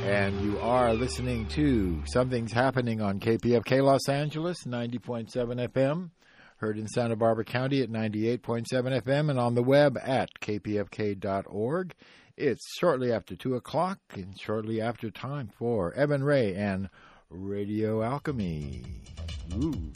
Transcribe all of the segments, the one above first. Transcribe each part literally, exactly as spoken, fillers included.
And you are listening to Something's Happening on K P F K Los Angeles, ninety point seven F M. Heard in Santa Barbara County at ninety-eight point seven F M and on the web at k p f k dot org. It's shortly after two o'clock and shortly after time for Evan Ray and Radio Alchemy. Ooh.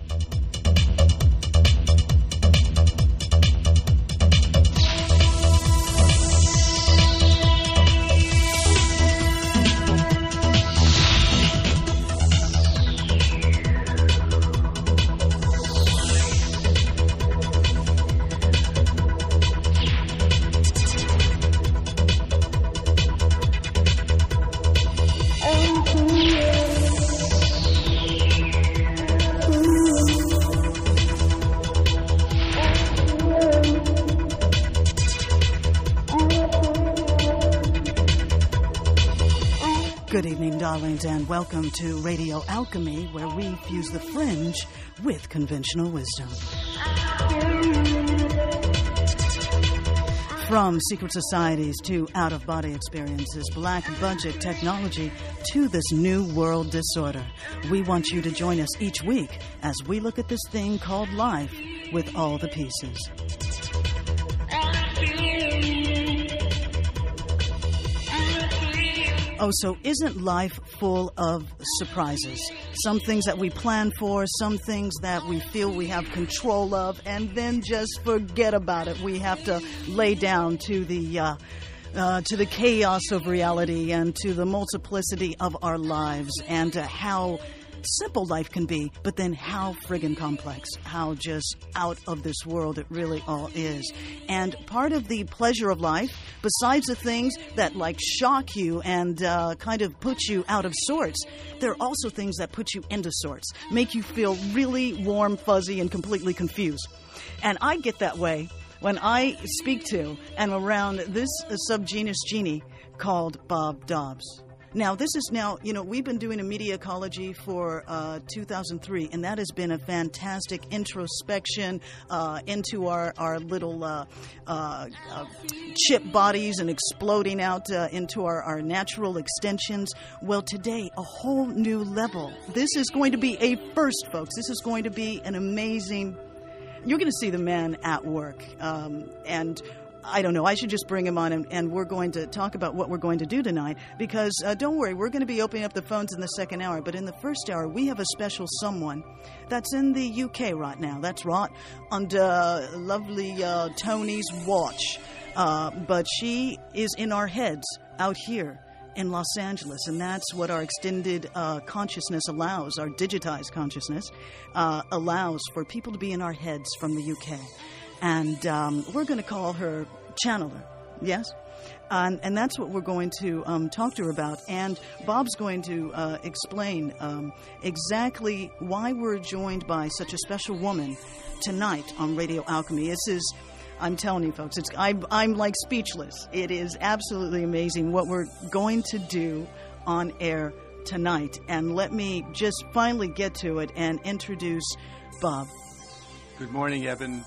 Good evening, darlings, and welcome to Radio Alchemy, where we fuse the fringe with conventional wisdom. From secret societies to out-of-body experiences, black budget technology to this new world disorder, we want you to join us each week as we look at this thing called life with all the pieces. Oh, so isn't life full of surprises? Some things that we plan for, some things that we feel we have control of, and then just forget about it. We have to lay down to the uh, uh, to the chaos of reality and to the multiplicity of our lives and to how simple life can be, but then how friggin' complex, how just out of this world it really all is. And part of the pleasure of life, besides the things that like shock you and uh, kind of put you out of sorts, there are also things that put you into sorts, make you feel really warm, fuzzy, and completely confused. And I get that way when I speak to and around this uh, subgenus genie called Bob Dobbs. Now, this is now, you know, we've been doing a media ecology for uh, two thousand three, and that has been a fantastic introspection uh, into our, our little uh, uh, uh, chip bodies and exploding out uh, into our, our natural extensions. Well, today, a whole new level. This is going to be a first, folks. This is going to be an amazing... You're going to see the man at work, um, and... I don't know. I should just bring him on, and, and we're going to talk about what we're going to do tonight. Because uh, don't worry, we're going to be opening up the phones in the second hour. But in the first hour, we have a special someone that's in the U K right now. That's right, under lovely uh, Tony's watch. Uh, but she is in our heads out here in Los Angeles, and that's what our extended uh, consciousness allows. Our digitized consciousness uh, allows for people to be in our heads from the U K. And um, we're going to call her Channeler, yes? Um, and that's what we're going to um, talk to her about. And Bob's going to uh, explain um, exactly why we're joined by such a special woman tonight on Radio Alchemy. This is, I'm telling you, folks, it's I, I'm like speechless. It is absolutely amazing what we're going to do on air tonight. And let me just finally get to it and introduce Bob. Good morning, Evan.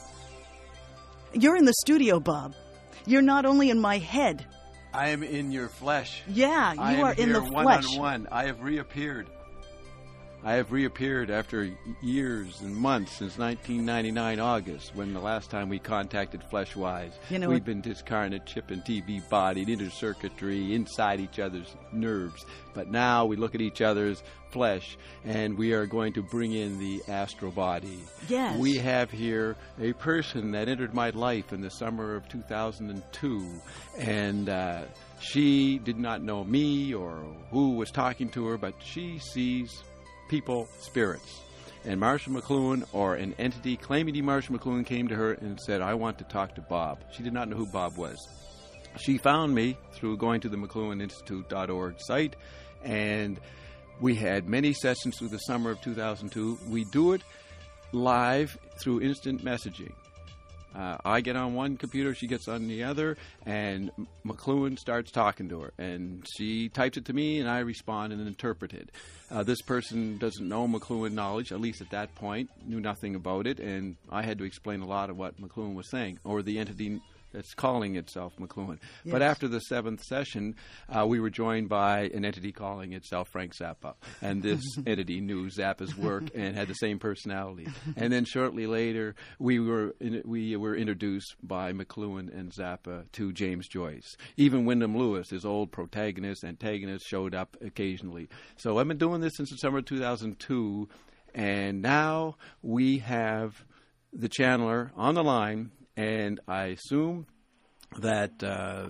You're in the studio, Bob. You're not only in my head. I am in your flesh. Yeah, you I are am in the here flesh. One on one. I have reappeared. I have reappeared after years and months since nineteen ninety-nine August, when the last time we contacted Fleshwise. You know We've what? been discarnate, chip and T V bodied, inner circuitry, inside each other's nerves. But now we look at each other's flesh, and we are going to bring in the astral body. Yes. We have here a person that entered my life in the summer of two thousand two, and uh, she did not know me or who was talking to her, but she sees people, spirits. And Marshall McLuhan, or an entity claiming to be Marshall McLuhan, came to her and said, I want to talk to Bob. She did not know who Bob was. She found me through going to the McLuhan Institute dot org site, and we had many sessions through the summer of two thousand two. We do it live through instant messaging. Uh, I get on one computer, she gets on the other, and McLuhan starts talking to her. And she types it to me, and I respond and interpret it. Uh, this person doesn't know McLuhan knowledge, at least at that point, knew nothing about it, and I had to explain a lot of what McLuhan was saying, or the entity that's calling itself McLuhan. Yes. But after the seventh session, uh, we were joined by an entity calling itself Frank Zappa. And this entity knew Zappa's work and had the same personality. And then shortly later, we were in, we were introduced by McLuhan and Zappa to James Joyce. Even Wyndham Lewis, his old protagonist, antagonist, showed up occasionally. So I've been doing this since the summer of two thousand two, and now we have the channeler on the line, and I assume that uh,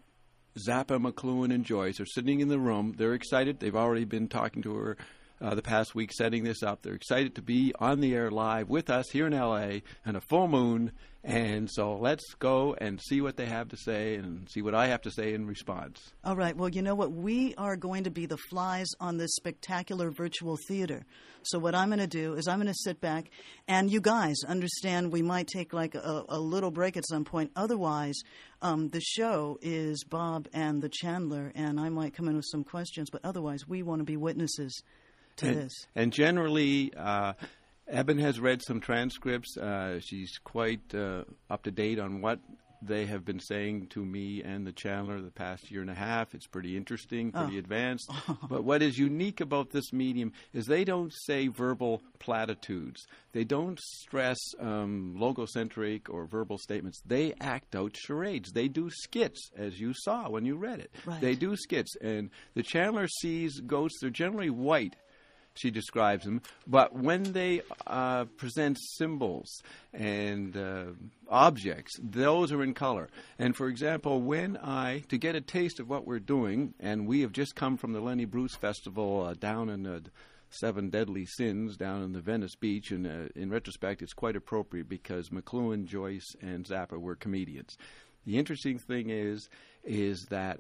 Zappa, McLuhan, and Joyce are sitting in the room. They're excited. They've already been talking to her uh, the past week, setting this up. They're excited to be on the air live with us here in L A on a full moon. And so let's go and see what they have to say and see what I have to say in response. All right. Well, you know what? We are going to be the flies on this spectacular virtual theater. So what I'm going to do is I'm going to sit back, and you guys understand we might take like a, a little break at some point. Otherwise, um, the show is Bob and the Chandler, and I might come in with some questions. But otherwise, we want to be witnesses to and, this. And generally... Uh, Eben has read some transcripts. Uh, she's quite uh, up to date on what they have been saying to me and the Chandler the past year and a half. It's pretty interesting, pretty oh. advanced. But what is unique about this medium is they don't say verbal platitudes. They don't stress um, logocentric or verbal statements. They act out charades. They do skits, as you saw when you read it. Right. They do skits. And the Chandler sees ghosts. They're generally white. She describes them, but when they uh, present symbols and uh, objects, those are in color. And for example, when I, to get a taste of what we're doing, and we have just come from the Lenny Bruce Festival uh, down in the Seven Deadly Sins down in the Venice Beach, and uh, in retrospect, it's quite appropriate because McLuhan, Joyce, and Zappa were comedians. The interesting thing is, is that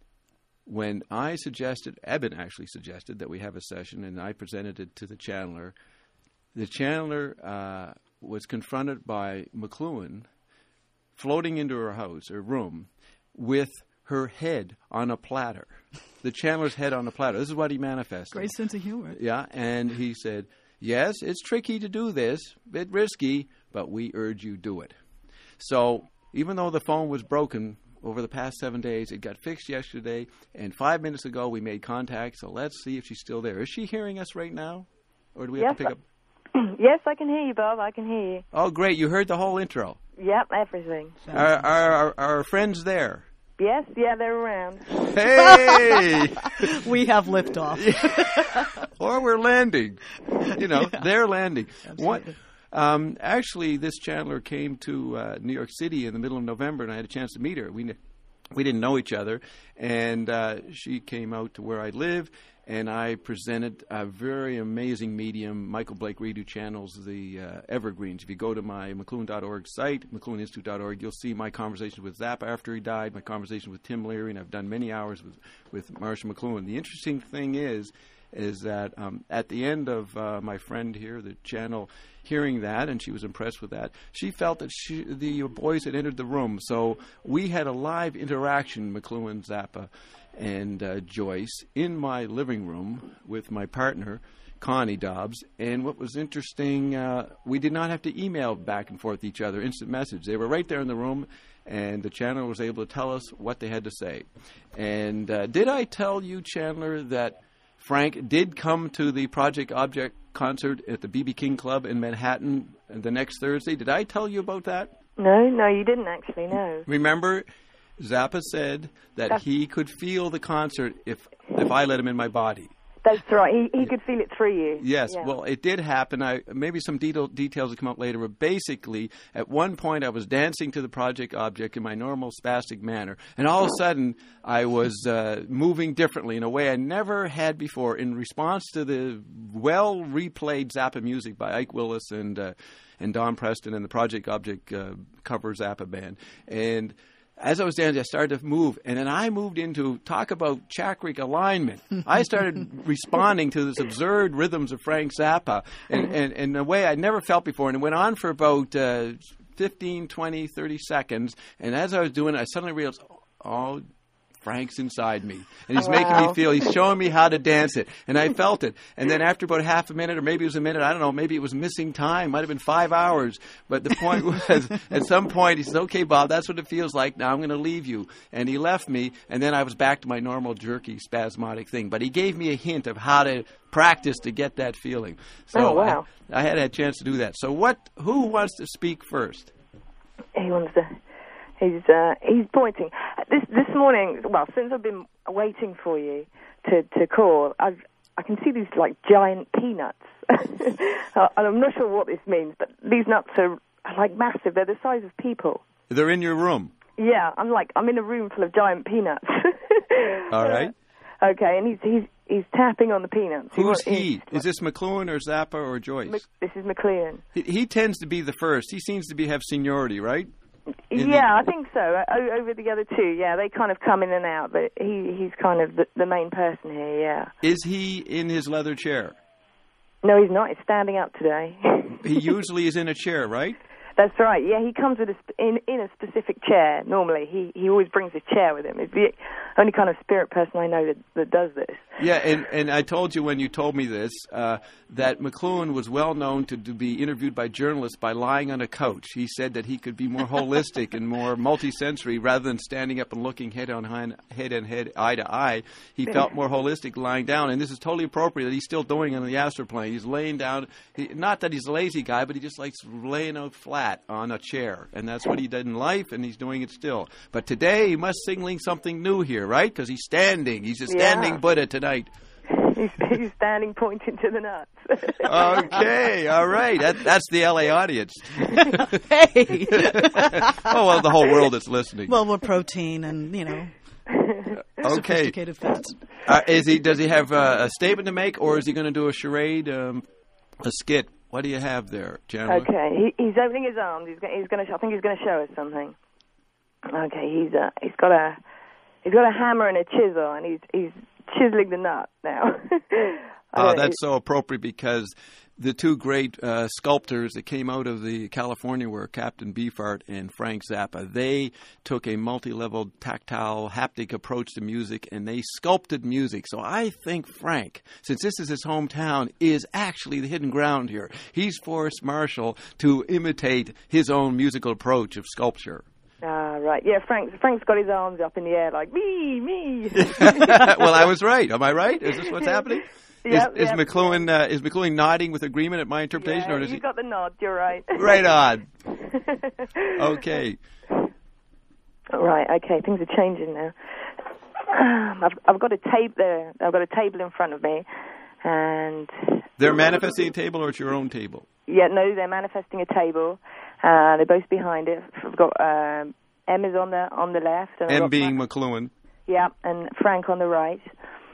when I suggested, Eben actually suggested that we have a session, and I presented it to the Chandler, the Chandler uh, was confronted by McLuhan floating into her house, her room, with her head on a platter. The Chandler's head on a platter. This is what he manifested. Great sense of humor. Yeah, and he said, yes, it's tricky to do this, a bit risky, but we urge you do it. So even though the phone was broken over the past seven days. It got fixed yesterday, and five minutes ago we made contact, so let's see if she's still there. Is she hearing us right now? Or do we yes, have to pick up? Yes, I can hear you, Bob. I can hear you. Oh, great. You heard the whole intro. Yep, everything. Are, are, are our friends there? Yes, yeah, they're around. Hey! We have liftoff. Or we're landing. You know, Yeah. they're landing. What? Absolutely. Um, actually, this Chandler came to uh, New York City in the middle of November, and I had a chance to meet her. We we didn't know each other, and uh, she came out to where I live, and I presented a very amazing medium, Michael Blake Reed, who channels the uh, evergreens. If you go to my McLuhan dot org site, McLuhan Institute dot org, you'll see my conversation with Zappa after he died, my conversation with Tim Leary, and I've done many hours with, with Marcia McLuhan. The interesting thing is, is that um, at the end of uh, my friend here, the channel, hearing that, and she was impressed with that, she felt that she, the boys had entered the room. So we had a live interaction, McLuhan, Zappa, and uh, Joyce, in my living room with my partner, Connie Dobbs. And what was interesting, uh, we did not have to email back and forth each other, instant message. They were right there in the room, and the channel was able to tell us what they had to say. And uh, did I tell you, Chandler, that Frank did come to the Project Object concert at the B B King Club in Manhattan the next Thursday? Did I tell you about that? No, no, you didn't actually, no. Remember, Zappa said that That's- he could feel the concert if if I let him in my body. That's right. He, he could feel it through you. Yes, Yeah. well, it did happen. I maybe some detail, details will come out later, but basically, at one point, I was dancing to the Project Object in my normal spastic manner, and all of a sudden, I was uh, moving differently in a way I never had before in response to the well-replayed Zappa music by Ike Willis and uh, and Don Preston and the Project Object uh, cover Zappa band. And as I was dancing, I started to move, and then I moved into, talk about chakric alignment. I started responding to this absurd rhythms of Frank Zappa and, and, and in a way I'd never felt before, and it went on for about uh, fifteen, twenty, thirty seconds, and as I was doing it, I suddenly realized, oh, Frank's inside me. And he's Wow. making me feel, he's showing me how to dance it. And I felt it. And then after about half a minute, or maybe it was a minute, I don't know, maybe it was missing time, might have been five hours. But the point was, at some point, he says, okay, Bob, that's what it feels like. Now I'm going to leave you. And he left me, and then I was back to my normal jerky, spasmodic thing. But he gave me a hint of how to practice to get that feeling. So Oh, wow. I, I had a chance to do that. So what? Who wants to speak first? He wants to. He's uh, he's pointing. This this morning. Well, since I've been waiting for you to, to call, I've I can see these like giant peanuts, and I'm not sure what this means, but these nuts are like massive. They're the size of people. They're in your room. Yeah, I'm like I'm in a room full of giant peanuts. All right. Okay, and he's he's he's tapping on the peanuts. He Who's wa- he? Is this McLuhan or Zappa or Joyce? Mc- This is McLean. He, he tends to be the first. He seems to be have seniority, right? In Yeah, I think so. O- over the other two, yeah, they kind of come in and out, but he he's kind of the, the main person here. Yeah. Is he in his leather chair? No, he's not. He's standing up today. He usually is in a chair, right? That's right. Yeah, he comes with a sp- in in a specific chair. Normally, he he always brings a chair with him. It's the only kind of spirit person I know that that does this. Yeah, and, and I told you when you told me this uh, that McLuhan was well known to, to be interviewed by journalists by lying on a couch. He said that he could be more holistic and more multisensory rather than standing up and looking head on hand, head and head, eye to eye. He felt more holistic lying down, and this is totally appropriate that he's still doing it on the astroplane. He's laying down. He, not that he's a lazy guy, but he just likes laying out flat on a chair, and that's what he did in life, and he's doing it still. But today he must signaling something new here, right? Because he's standing. He's a standing Yeah. Buddha tonight. He's, he's standing, pointing to the nuts. Okay, all right. That, that's the L A audience. Hey. Oh, well, the whole world is listening. Well, we're protein and, you know, Okay. sophisticated fats. Uh, is he? Does he have uh, a statement to make, or is he going to do a charade, um, a skit? What do you have there, Chandler? Okay, he, he's opening his arms. He's, go- he's going to. I think he's going to show us something. Okay, he's uh, he's got a he's got a hammer and a chisel, and he's he's chiseling the nut now. Oh, Uh, that's so appropriate because the two great uh, sculptors that came out of the California were Captain Beefheart and Frank Zappa. They took a multi-level, tactile, haptic approach to music, and they sculpted music. So I think Frank, since this is his hometown, is actually the hidden ground here. He's forced Marshall to imitate his own musical approach of sculpture. Ah, right. Yeah, Frank. Frank's got his arms up in the air like me, me. Well, I was right. Am I right? Is this what's happening? Yep, is, is yep. McLuhan uh, is McLuhan nodding with agreement at my interpretation, Yeah, or does you he? got the nod. You're right. Right on. Okay. Right. Okay. Things are changing now. Um, I've I've got a tape there. I've got a table in front of me, and They're manifesting a table, or it's your own table? yeah, no, they're manifesting a table. Uh, they're both behind it. I've got um, M is on the on the left, and I've M got being Frank, McLuhan. yeah, and Frank on the right.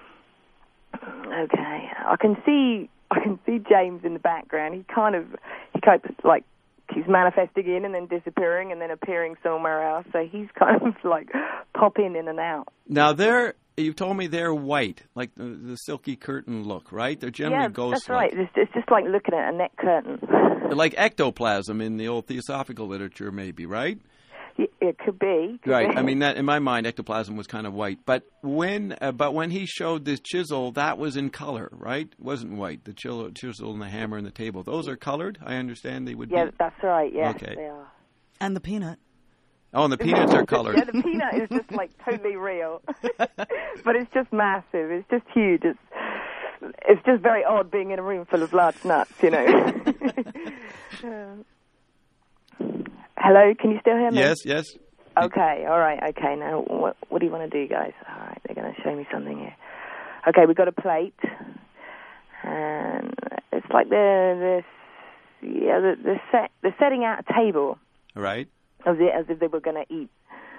Okay, I can see I can see James in the background. He kind of he kind of like he's manifesting in and then disappearing and then appearing somewhere else. So he's kind of like popping in and out. Now they're you told me they're white, like the, the silky curtain look, right? They're generally Yeah, ghost that's right. It's, it's just like looking at a net curtain. They're like ectoplasm in the old theosophical literature, maybe, right? It could be. Could Right. be. I mean, that in my mind, ectoplasm was kind of white. But when, uh, but when he showed this chisel, that was in color, right? It wasn't white. The chisel, chisel and the hammer and the table, those are colored. I understand they would Yeah, be. that's right. Yes, Okay. they are. And the peanut. Oh, and the peanuts are colored. Yeah, the peanut is just like totally real, but it's just massive. It's just huge. It's it's just very odd being in a room full of large nuts, you know. Uh, hello, can you still hear me? Yes, yes. Okay, all right, okay. Now, what what do you want to do, guys? All right, they're going to show me something here. Okay, we've got a plate, and it's like they're this, yeah, the the set they're setting out a table. Right. As if, as if they were going to eat.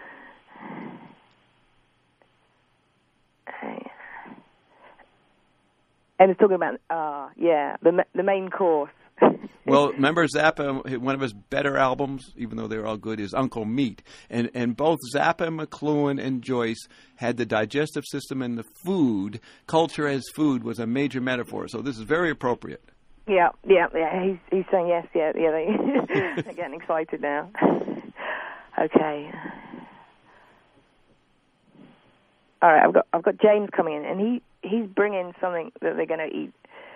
And it's talking about, uh, yeah, the ma- the main course. Well, remember Zappa, one of his better albums, even though they're all good, is Uncle Meat. And and both Zappa, McLuhan, and Joyce had the digestive system and the food. Culture as food was a major metaphor. So this is very appropriate. Yeah, yeah, yeah. He's he's saying yes, yeah, yeah. They, they're getting excited now. Okay. All right, I've got I've got James coming in, and he, he's bringing something that they're going to eat.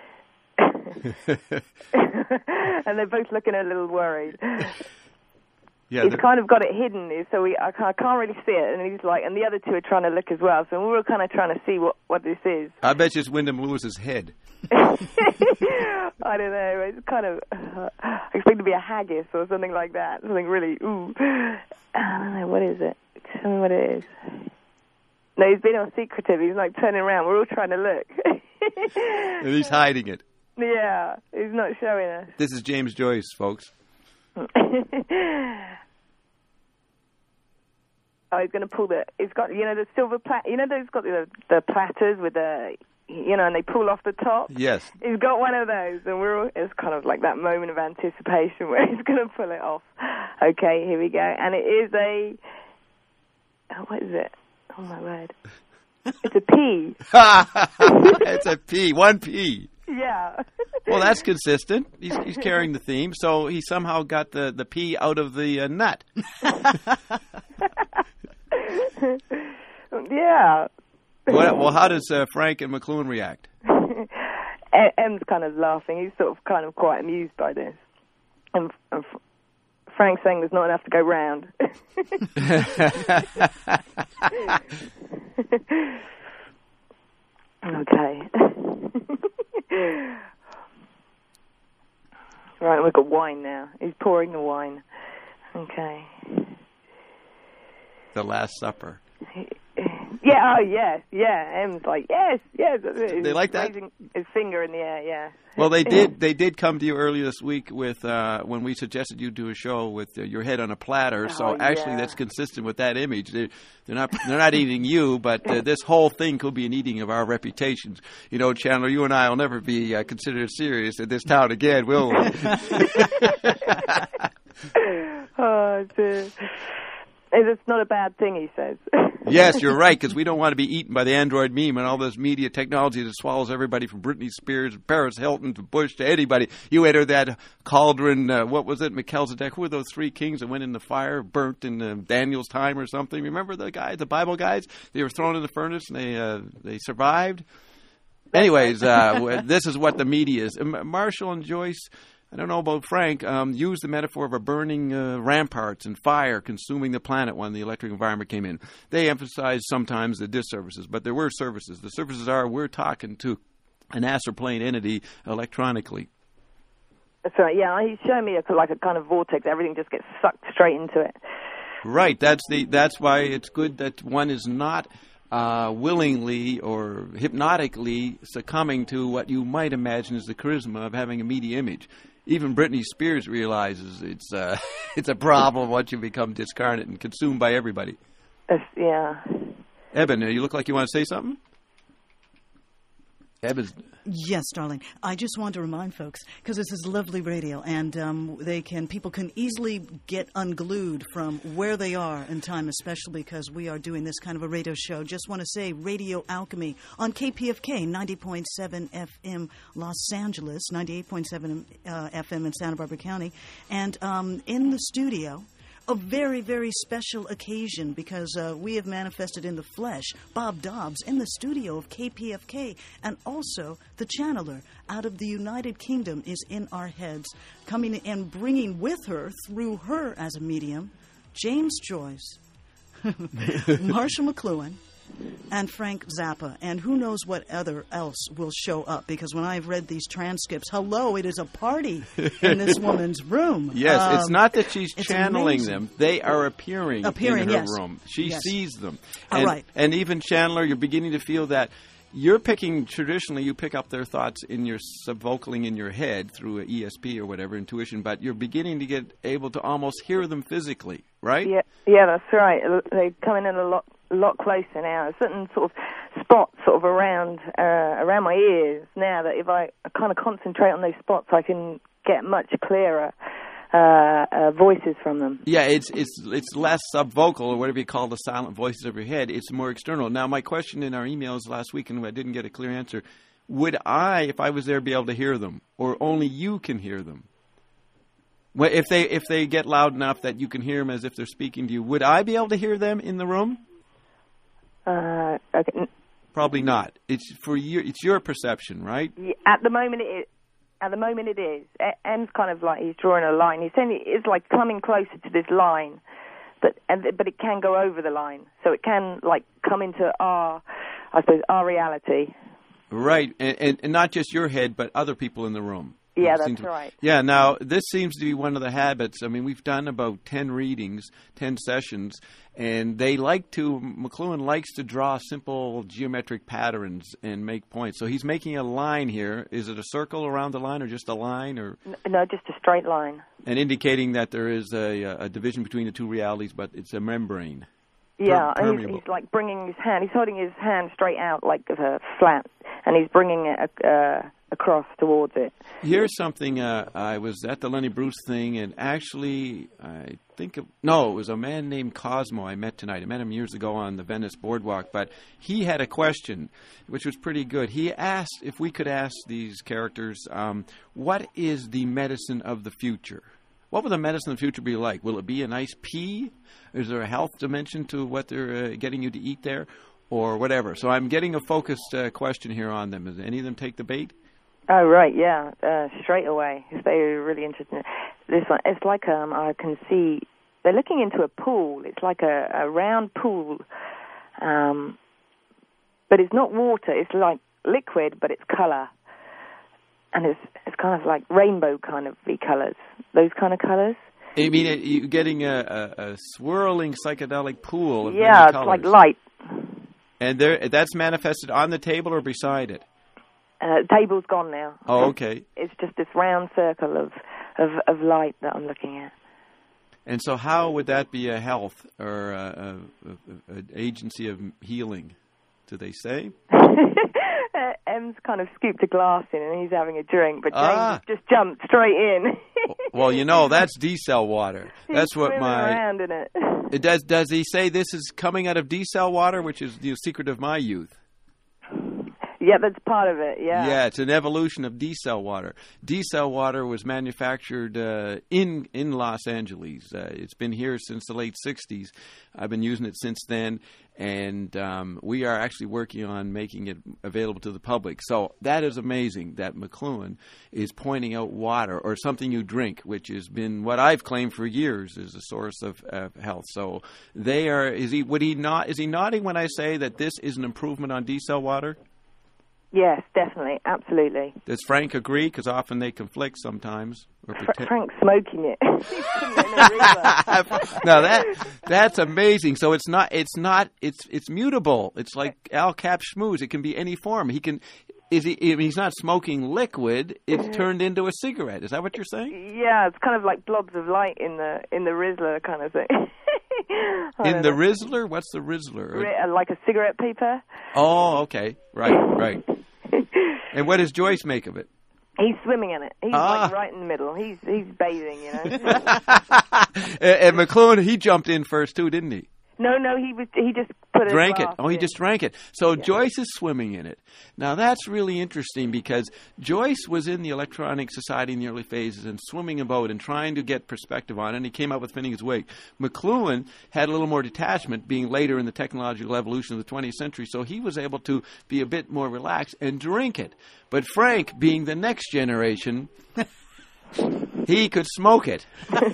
And they're both looking a little worried. Yeah, he's kind of got it hidden, so we I can't, I can't really see it. And he's like, and the other two are trying to look as well. So we were kind of trying to see what, what this is. I bet you it's Wyndham Lewis's head. I don't know. It's kind of uh, I expect it to be a haggis or something like that. Something really ooh. I don't know, what is it? Tell me what it is. No, he's being all secretive. He's like turning around. We're all trying to look. And he's hiding it. Yeah, he's not showing us. This is James Joyce, folks. Oh, he's going to pull the. He's got, you know, the silver plat. You know, those got the the platters with the, you know, and they pull off the top. Yes. He's got one of those, and we're. All, it's kind of like that moment of anticipation where he's going to pull it off. Okay, here we go, and it is a. Oh, what is it? Oh my word! It's a pea. It's a pea. One pea. Yeah. Well, that's consistent. He's, he's carrying the theme, so he somehow got the, the pea out of the uh, nut. Yeah. Well, well, how does uh, Frank and McLuhan react? M's kind of laughing. He's sort of kind of quite amused by this. And, and Frank's saying there's not enough to go round. Okay. Right, we've got wine now. He's pouring the wine. Okay. The Last Supper. Yeah, oh, yes, yeah. M's like, yes, yes. He's they like that? raising his finger in the air, yeah. Well, they did They did come to you earlier this week with uh, when we suggested you do a show with uh, your head on a platter. So oh, actually yeah. that's consistent with that image. They're, they're not they're not eating you, but uh, this whole thing could be an eating of our reputations. You know, Chandler, you and I will never be uh, considered serious in this town again, will we? Oh, dear. It's not a bad thing, he says. Yes, you're right, because we don't want to be eaten by the Android meme and all this media technology that swallows everybody from Britney Spears, Paris Hilton, to Bush, to anybody. You enter that cauldron, uh, what was it, Melchizedek? Who were those three kings that went in the fire, burnt in uh, Daniel's time or something? Remember the guys, the Bible guys? They were thrown in the furnace and they uh, they survived. Anyways, uh, this is what the media is. Marshall and Joyce, I don't know about Frank, um, used the metaphor of a burning uh, ramparts and fire consuming the planet when the electric environment came in. They emphasized sometimes the disservices, but there were services. The services are we're talking to an astral plane entity electronically. That's right, yeah. He's showing me a, like a kind of vortex. Everything just gets sucked straight into it. Right. That's the. That's why it's good that one is not Uh, willingly or hypnotically succumbing to what you might imagine is the charisma of having a media image. Even Britney Spears realizes it's uh, it's a problem once you become discarnate and consumed by everybody. Uh, yeah. Eben, you look like you want to say something? Eben's... Yes, darling. I just want to remind folks, because this is lovely radio, and um, they can people can easily get unglued from where they are in time, especially because we are doing this kind of a radio show. Just want to say Radio Alchemy on K P F K, ninety point seven F M Los Angeles, ninety-eight point seven uh, F M in Santa Barbara County, and um, in the studio, a very, very special occasion because uh, we have manifested in the flesh Bob Dobbs in the studio of K P F K, and also the channeler out of the United Kingdom is in our heads, coming and bringing with her, through her as a medium, James Joyce, Marshall McLuhan, and Frank Zappa, and who knows what other else will show up, because when I've read these transcripts, hello, it is a party in this woman's room. Yes, um, it's not that she's channeling amazing. them. They are appearing, appearing in her yes. room. She yes. sees them. Oh, and, right. and even Chandler, you're beginning to feel that you're picking, traditionally you pick up their thoughts in your subvocaling in your head through an E S P or whatever, intuition, but you're beginning to get able to almost hear them physically, right? Yeah, yeah, that's right. They're coming in a lot a lot closer now. Certain sort of spots sort of around uh, around my ears now that if I kind of concentrate on those spots, I can get much clearer uh, uh, voices from them. Yeah, it's it's it's less subvocal or whatever you call the silent voices of your head. It's more external. Now, my question in our emails last week, and I didn't get a clear answer, would I, if I was there, be able to hear them, or only you can hear them? Well, if they if they get loud enough that you can hear them as if they're speaking to you, would I be able to hear them in the room? Uh, Okay. Probably not. It's for your, it's your perception, right? Yeah, at the moment, it is. At the moment, it is. M's kind of like he's drawing a line. He's saying it's like coming closer to this line, but and but it can go over the line, so it can like come into our, I suppose, our reality. Right, and, and, and not just your head, but other people in the room. Yeah, that's to, right. Yeah, now, this seems to be one of the habits. I mean, we've done about ten readings, ten sessions, and they like to, McLuhan likes to draw simple geometric patterns and make points. So he's making a line here. Is it a circle around the line or just a line? Or No, just a straight line. And indicating that there is a, a division between the two realities, but it's a membrane. Yeah, per- and he's, he's like bringing his hand, he's holding his hand straight out like a flat, and he's bringing it uh, across towards it. Here's something, uh, I was at the Lenny Bruce thing, and actually, I think, of, no, it was a man named Cosmo I met tonight. I met him years ago on the Venice Boardwalk, but he had a question, which was pretty good. He asked if we could ask these characters, um, what is the medicine of the future? What will the medicine of the future be like? Will it be a nice pea? Is there a health dimension to what they're uh, getting you to eat there? Or whatever. So I'm getting a focused uh, question here on them. Does any of them take the bait? Oh, right, yeah, uh, straight away, if they're really interested in it. This one, it's like, um, I can see, they're looking into a pool. It's like a, a round pool, um, but it's not water. It's like liquid, but it's colour. And it's it's kind of like rainbow kind of colours, those kind of colours. I mean, it, you're getting a, a, a swirling psychedelic pool of yeah, many it's colors. like light. And there, that's manifested on the table or beside it? Uh, the table's gone now. Oh, okay. It's just this round circle of, of, of light that I'm looking at. And so how would that be a health or an agency of healing, do they say? uh, M's kind of scooped a glass in and he's having a drink, but James Ah. just jumped straight in. Well, you know, that's D-cell water. He's That's what swimming my... around in it. It does, does he say this is coming out of D-cell water, which is the secret of my youth? Yeah, that's part of it, yeah. Yeah, it's an evolution of D-cell water. D-cell water was manufactured uh, in in Los Angeles. Uh, it's been here since the late sixties. I've been using it since then, and um, we are actually working on making it available to the public. So that is amazing that McLuhan is pointing out water or something you drink, which has been what I've claimed for years is a source of uh, health. So they are. Is he? Would he not? Is he nodding when I say that this is an improvement on D-cell water? Yes, definitely, absolutely. Does Frank agree? Because often they conflict sometimes. Or Fr- pretend- Frank's smoking it. He's putting it in a river. Now that that's amazing. So it's not it's not it's it's mutable. It's like Al Cap Schmooze. It can be any form. He can. Is he? I mean, he's not smoking liquid. It's turned into a cigarette. Is that what you're saying? Yeah, it's kind of like blobs of light in the in the Rizzler kind of thing. In the know. Rizzler? What's the Rizzler? R- like a cigarette paper. Oh, okay. Right, right. And what does Joyce make of it? He's swimming in it. He's ah. like right in the middle. He's he's bathing, you know. and, and McLuhan, he jumped in first too, didn't he? No, no, he was he just put drank a it. Oh, he in. just drank it. So yeah. Joyce is swimming in it. Now that's really interesting because Joyce was in the Electronic Society in the early phases and swimming about and trying to get perspective on it, and he came up with Finnegan's Wake. McLuhan had a little more detachment, being later in the technological evolution of the twentieth century, so he was able to be a bit more relaxed and drink it. But Frank, being the next generation, he could smoke it.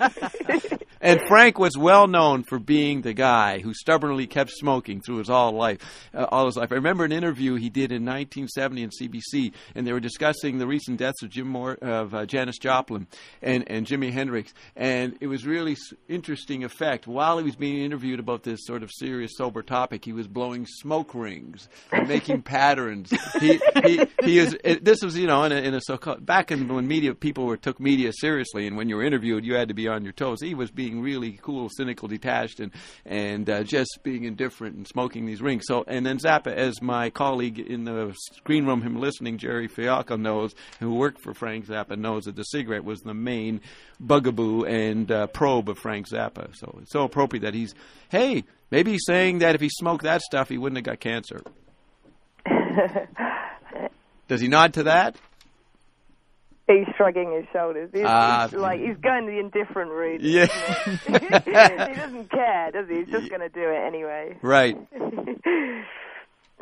And Frank was well known for being the guy who stubbornly kept smoking through his all life, uh, all his life. I remember an interview he did in nineteen seventy in C B C, and they were discussing the recent deaths of Jim Moore, of uh, Janis Joplin and, and Jimi Hendrix, and it was really interesting effect. While he was being interviewed about this sort of serious, sober topic, he was blowing smoke rings and making patterns. He he he is. It, this was you know in a, in a so-called back in when media people were took media seriously, and when you were interviewed, you had to be on your toes. He was being really cool, cynical, detached, and and uh, just being indifferent and smoking these rings. So, and then Zappa, as my colleague in the screen room, him listening, Jerry Fialco knows, who worked for Frank Zappa, knows that the cigarette was the main bugaboo and uh, probe of Frank Zappa. So it's so appropriate that he's, hey, maybe he's saying that if he smoked that stuff, he wouldn't have got cancer. Does he nod to that? He's shrugging his shoulders. He's, Ah. he's like he's going the indifferent route. Yeah. He doesn't care, does he? He's just going to do it anyway. Right.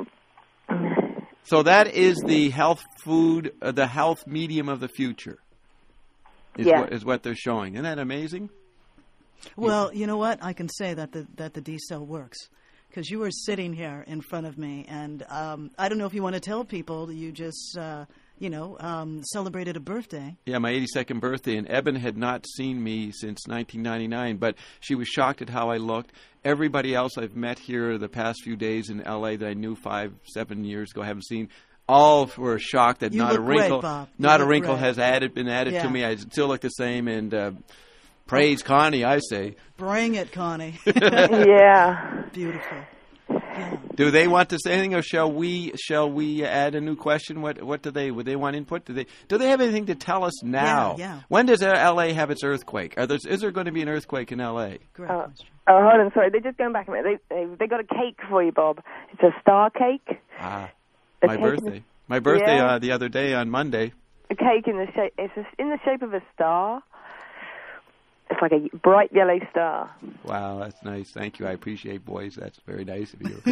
So that is the health food, uh, the health medium of the future. Is, Yeah. what, is what they're showing. Isn't that amazing? Well, you know what? I can say that the that the D cell works because you were sitting here in front of me, and um, I don't know if you want to tell people that you just uh, you know um, celebrated a birthday. Yeah, my eighty-second birthday, and Eben had not seen me since nineteen ninety-nine, but she was shocked at how I looked. Everybody else I've met here the past few days in L A that I knew five, seven years ago, haven't seen, all were shocked that You not a look great, wrinkle, Bob. You not a look wrinkle great. has added been added Yeah. to me. I still look the same, and uh, praise Connie, I say. Bring it, Connie. Yeah. Beautiful. Yeah. Do they want to say anything, or shall we? Shall we add a new question? What? What do they? Would they want input? Do they? Do they have anything to tell us now? Yeah, yeah. When does L A have its earthquake? Are there, is there going to be an earthquake in L A? Great Oh, question. oh, hold on, sorry. They're just going back a minute. They, they, they got a cake for you, Bob. It's a star cake. Ah, A my cake in birthday. My birthday Yeah. uh, the other day on Monday. The, a cake in the shape. It's a, in the shape of a star. It's like a bright yellow star. Wow, that's nice. Thank you. I appreciate, boys. That's very nice of you.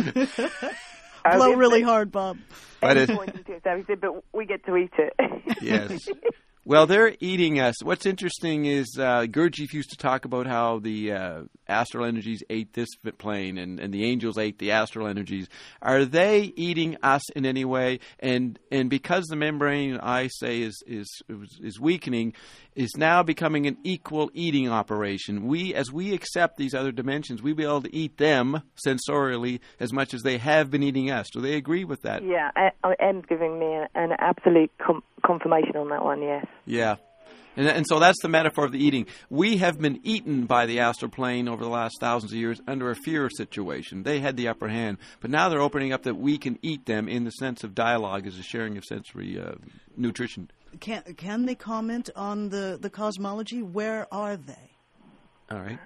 I Blow was really gonna hard, Bob. But say- it- pointing to it, so he said, but we get to eat it. Yes. Well, they're eating us. What's interesting is uh, Gurdjieff used to talk about how the uh, astral energies ate this plane and, and the angels ate the astral energies. Are they eating us in any way? And and because the membrane, I say, is is is weakening, is now becoming an equal eating operation. We, as we accept these other dimensions, we'll be able to eat them sensorially as much as they have been eating us. Do they agree with that? Yeah, I- Em's giving me a, an absolute com- confirmation on that one, yes. Yeah. And, and so that's the metaphor of the eating. We have been eaten by the astral plane over the last thousands of years under a fear situation. They had the upper hand. But now they're opening up that we can eat them in the sense of dialogue as a sharing of sensory uh, nutrition. Can can they comment on the, the cosmology? Where are they? All right.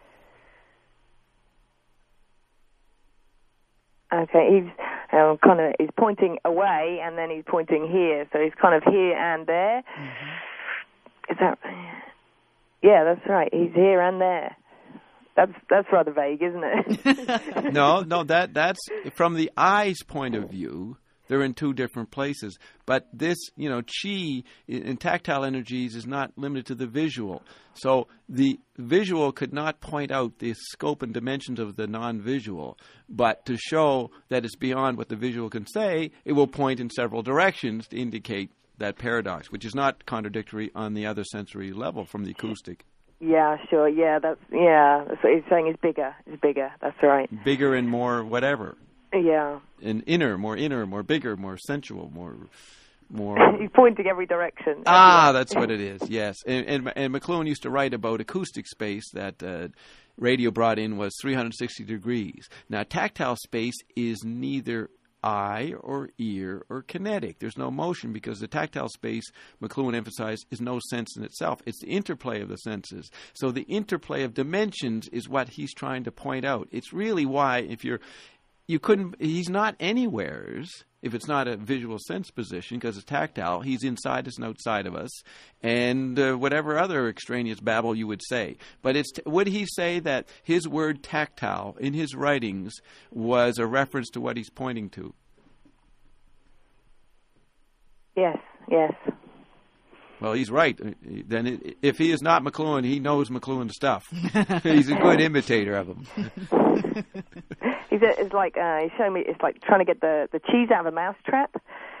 Okay, he's um, kind of he's pointing away, and then he's pointing here, so he's kind of here and there. Mm-hmm. Is that? Yeah, that's right. He's here and there. That's that's rather vague, isn't it? No, no, that that's from the eye's point of view. They're in two different places. But this, you know, chi in tactile energies is not limited to the visual. So the visual could not point out the scope and dimensions of the non-visual. But to show that it's beyond what the visual can say, it will point in several directions to indicate that paradox, which is not contradictory on the other sensory level from the acoustic. Yeah, sure. Yeah, that's yeah. That's what he's saying. Is bigger. It's bigger. That's right. Bigger and more whatever. Yeah. And inner, more inner, more bigger, more sensual, more, more. He's pointing every direction. Ah, that's what it is. Yes, and and, and McLuhan used to write about acoustic space that uh, radio brought in was three hundred sixty degrees. Now, tactile space is neither eye or ear or kinetic. There's no motion because the tactile space, McLuhan emphasized, is no sense in itself. It's the interplay of the senses. So the interplay of dimensions is what he's trying to point out. It's really why if you're You couldn't. He's not anywheres if it's not a visual sense position because it's tactile. He's inside us and outside of us, and uh, whatever other extraneous babble you would say. But it's would he say that his word tactile in his writings was a reference to what he's pointing to? Yes. Yes. Well, he's right. Then if he is not McLuhan, he knows McLuhan stuff. He's a good imitator of him. He's a, it's like uh, he's showing me. It's like trying to get the, the cheese out of a mousetrap.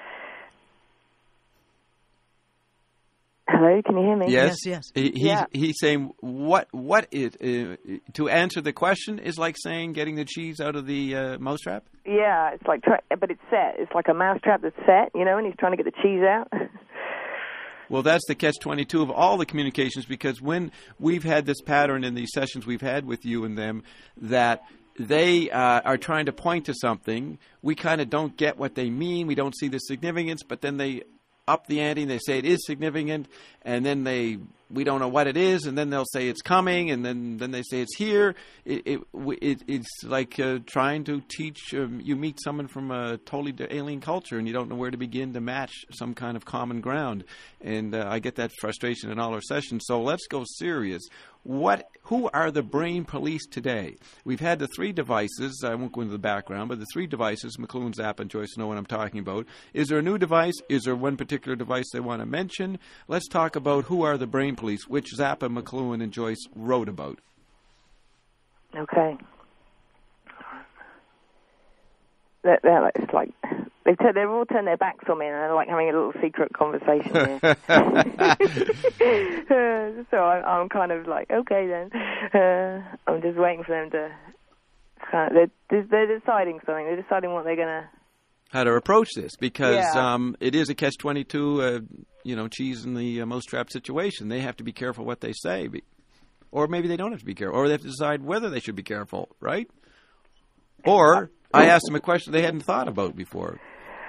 Hello, can you hear me? Yes, Yes, yes. He, he's, Yeah. he's saying what what it uh, to answer the question is like saying getting the cheese out of the uh, mousetrap. Yeah, it's like, try, but it's set. It's like a mousetrap that's set, you know, and he's trying to get the cheese out. Well, that's the catch twenty-two of all the communications, because when we've had this pattern in these sessions we've had with you and them, that they uh, are trying to point to something, we kind of don't get what they mean, we don't see the significance, but then they up the ante and they say it is significant, and then they we don't know what it is, and then they'll say it's coming, and then, then they say it's here. It, it, it it's like uh, trying to teach. Um, you meet someone from a totally alien culture, and you don't know where to begin to match some kind of common ground. And uh, I get that frustration in all our sessions. So let's go serious. What? Who are the brain police today? We've had the three devices. I won't go into the background, but the three devices, McLuhan, Zappa, and Joyce know what I'm talking about. Is there a new device? Is there one particular device they want to mention? Let's talk about who are the brain police, which Zappa, McLuhan, and Joyce wrote about. Okay. They're, they're like, it's like they've, t- they've all turned their backs on me, and they're like having a little secret conversation here. So I, I'm kind of like, okay then. Uh, I'm just waiting for them to. Kind of, they're, they're deciding something. They're deciding what they're gonna. How to approach this, because Yeah. um, it is a catch twenty-two, uh, you know, cheese in the uh, mousetrap situation. They have to be careful what they say, be- or maybe they don't have to be careful, or they have to decide whether they should be careful, right? Or I asked them a question they hadn't thought about before.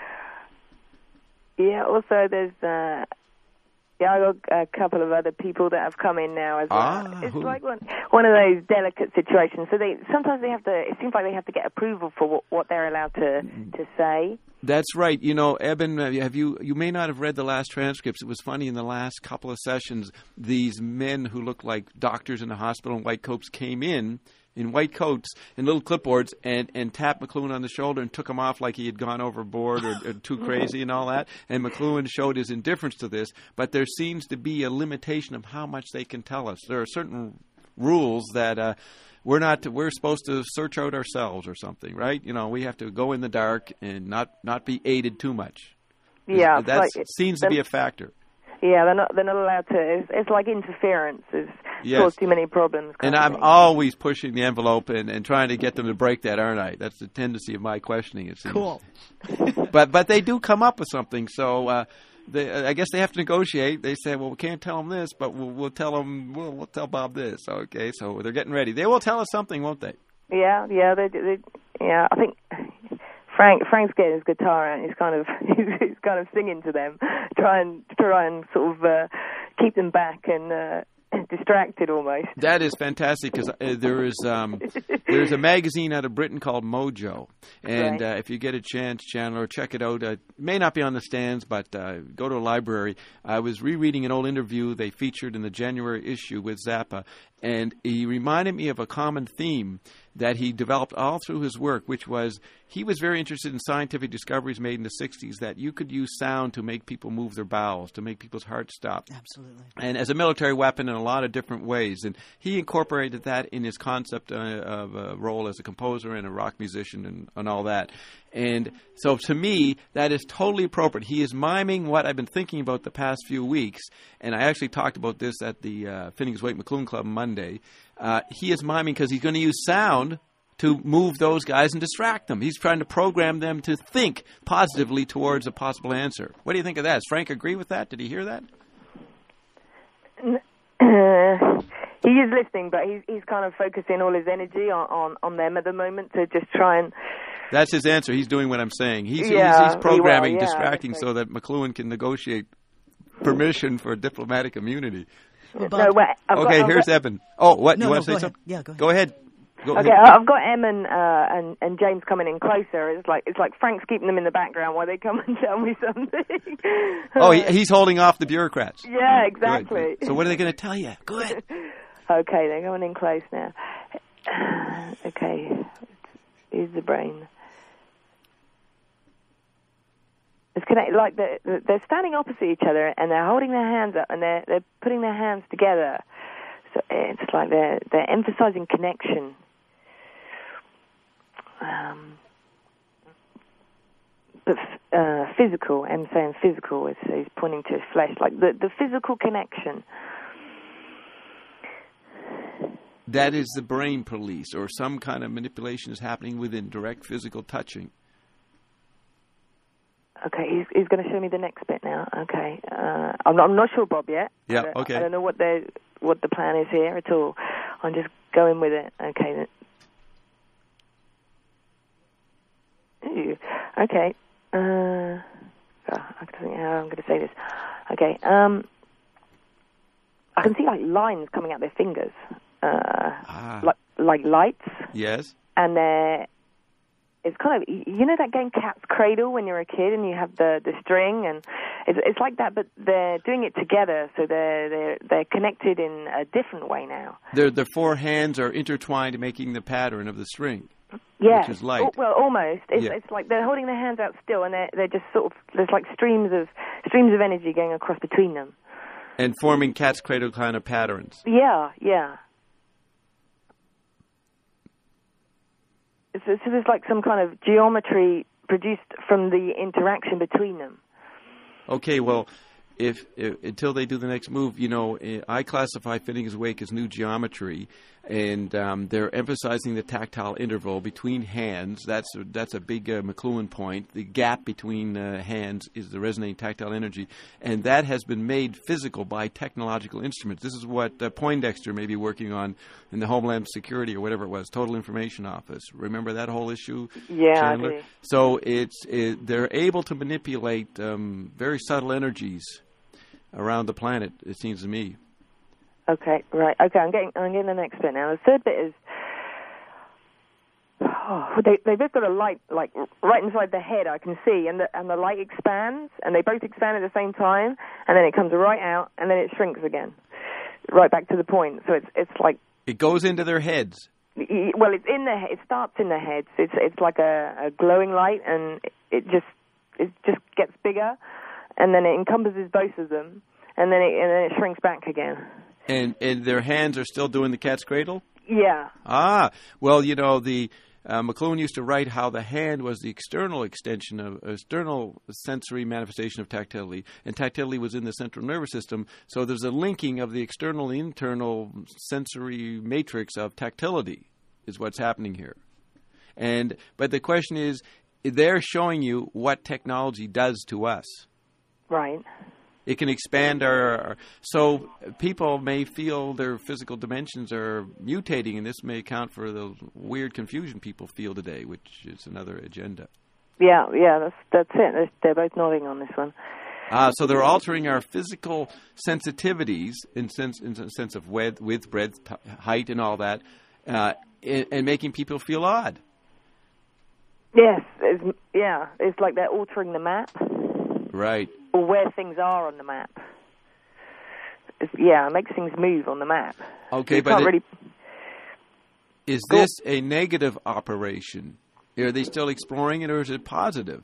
Yeah. Also, there's. Uh, Yeah, I got a couple of other people that have come in now as well. Ah, it's who? like one one of those delicate situations. So they sometimes they have to. It seems like they have to get approval for what, what they're allowed to to say. That's right. You know, Eben, uh, have you? You may not have read the last transcripts. It was funny in the last couple of sessions. These men who looked like doctors in a hospital in white coats came in. in white coats and little clipboards and, and tapped McLuhan on the shoulder and took him off like he had gone overboard or, or too crazy and all that. And McLuhan showed his indifference to this. But there seems to be a limitation of how much they can tell us. There are certain rules that uh, we're not to, we're supposed to search out ourselves or something, right? You know, we have to go in the dark and not, not be aided too much. Yeah, that like, seems to be a factor. Yeah, they're not they're not allowed to. It's, it's like interference. It's Yes. caused too many problems. And kind of I'm thing. always pushing the envelope and, and trying to get them to break that, aren't I? That's the tendency of my questioning, it seems. Cool. but but they do come up with something. So uh, they, I guess they have to negotiate. They say, well, we can't tell them this, but we'll, we'll tell them, we'll, we'll tell Bob this. Okay, so they're getting ready. They will tell us something, won't they? Yeah, yeah, they, they yeah. I think Frank Frank's getting his guitar out. And he's kind of he's kind of singing to them, try and try and sort of uh, keep them back and. Uh, distracted almost. That is fantastic because uh, there is um, there's a magazine out of Britain called Mojo, and Right. uh, if you get a chance, Chandler, check it out. Uh, it may not be on the stands, but uh, go to a library. I was rereading an old interview they featured in the January issue with Zappa, and he reminded me of a common theme that he developed all through his work, which was he was very interested in scientific discoveries made in the sixties that you could use sound to make people move their bowels, to make people's hearts stop. Absolutely. And as a military weapon in a lot of different ways. And he incorporated that in his concept uh, of a role as a composer and a rock musician and, and all that. And so to me, that is totally appropriate. He is miming what I've been thinking about the past few weeks. And I actually talked about this at the uh, Finnegan's Wake McLuhan Club Monday. Uh, he is miming because he's going to use sound to move those guys and distract them. He's trying to program them to think positively towards a possible answer. What do you think of that? Does Frank agree with that? Did he hear that? Uh, he is listening, but he's he's kind of focusing all his energy on, on, on them at the moment to just try and. That's his answer. He's doing what I'm saying. He's Yeah, he's, he's programming, well, yeah, distracting, that's so that McLuhan can negotiate permission for diplomatic immunity. Well, No, Bob, wait, I've Okay, got, I've here's got, Eben. Oh, what? No, you want no, to say go ahead. something? Yeah, go ahead. Go ahead. Go Okay, ahead. I've got Em and, uh, and and James coming in closer. It's like it's like Frank's keeping them in the background while they come and tell me something. Oh, he, he's holding off the bureaucrats. Yeah, Good. exactly. So what are they going to tell you? Good. Okay, they're going in close now. Okay, here's the brain. It's connected, like they're, they're standing opposite each other and they're holding their hands up and they're they're putting their hands together. So it's like they're they're emphasizing connection. Um, but uh, physical, I'm saying physical. Is he's pointing to his flesh, like the the physical connection. That is the brain police, or some kind of manipulation is happening within direct physical touching. Okay, he's he's going to show me the next bit now. Okay, uh, I'm not I'm not sure, Bob, yet. Yeah, I don't, okay. I don't know what the what the plan is here at all. I'm just going with it. Okay. Then. Ooh, okay. Uh, oh, I don't think how I'm going to say this. Okay. Um, I can see like lines coming out their fingers, uh, Ah. like like lights, Yes. and they're it's kind of, you know that game Cat's Cradle when you're a kid and you have the, the string, and it's, it's like that, but they're doing it together, so they're they're they're connected in a different way now. Their the four hands are intertwined, making the pattern of the string. Yeah, Which is light. Oh, well, almost. It's, Yeah. it's like they're holding their hands out still, and they're they're just sort of there's like streams of streams of energy going across between them. And forming cat's cradle kind of patterns. Yeah, yeah. So, so there's like some kind of geometry produced from the interaction between them. Okay, well, if, if until they do the next move, you know, I classify Finnegan's Wake as new geometry, and um, they're emphasizing the tactile interval between hands. That's that's a big uh, McLuhan point. The gap between uh, hands is the resonating tactile energy, and that has been made physical by technological instruments. This is what uh, Poindexter may be working on in the Homeland Security or whatever it was, Total Information Office. Remember that whole issue, Yeah, I Chandler? do. So it's it, they're able to manipulate um, very subtle energies around the planet, it seems to me. Okay, right. Okay, I'm getting I'm getting the next bit now. The third bit is oh, they they both got a light like right inside the head. I can see, and the and the light expands, and they both expand at the same time, and then it comes right out, and then it shrinks again, right back to the point. So it's it's like It goes into their heads. y- well, it's in the it starts in the heads. It's it's like a, a glowing light, and it just it just gets bigger, and then it encompasses both of them, and then it and then it shrinks back again. And and their hands are still doing the cat's cradle? Yeah. Ah, well, you know, the uh, McLuhan used to write how the hand was the external extension of, external sensory manifestation of tactility, and tactility was in the central nervous system, so there's a linking of the external and internal sensory matrix of tactility is what's happening here. And but the question is, they're showing you what technology does to us. Right. It can expand our, our... So people may feel their physical dimensions are mutating, and this may account for the weird confusion people feel today, which is another agenda. Yeah, yeah, that's that's it. They're, they're both nodding on this one. Uh, so they're altering our physical sensitivities in sense in the sense of width, width, breadth, t- height, and all that, uh, and, and making people feel odd. Yes, it's, yeah, it's like they're altering the map, Right. or where things are on the map. It's, yeah, it makes things move on the map. Okay, you but can't it- really. Is Go- this a negative operation? Are they still exploring it, or is it positive?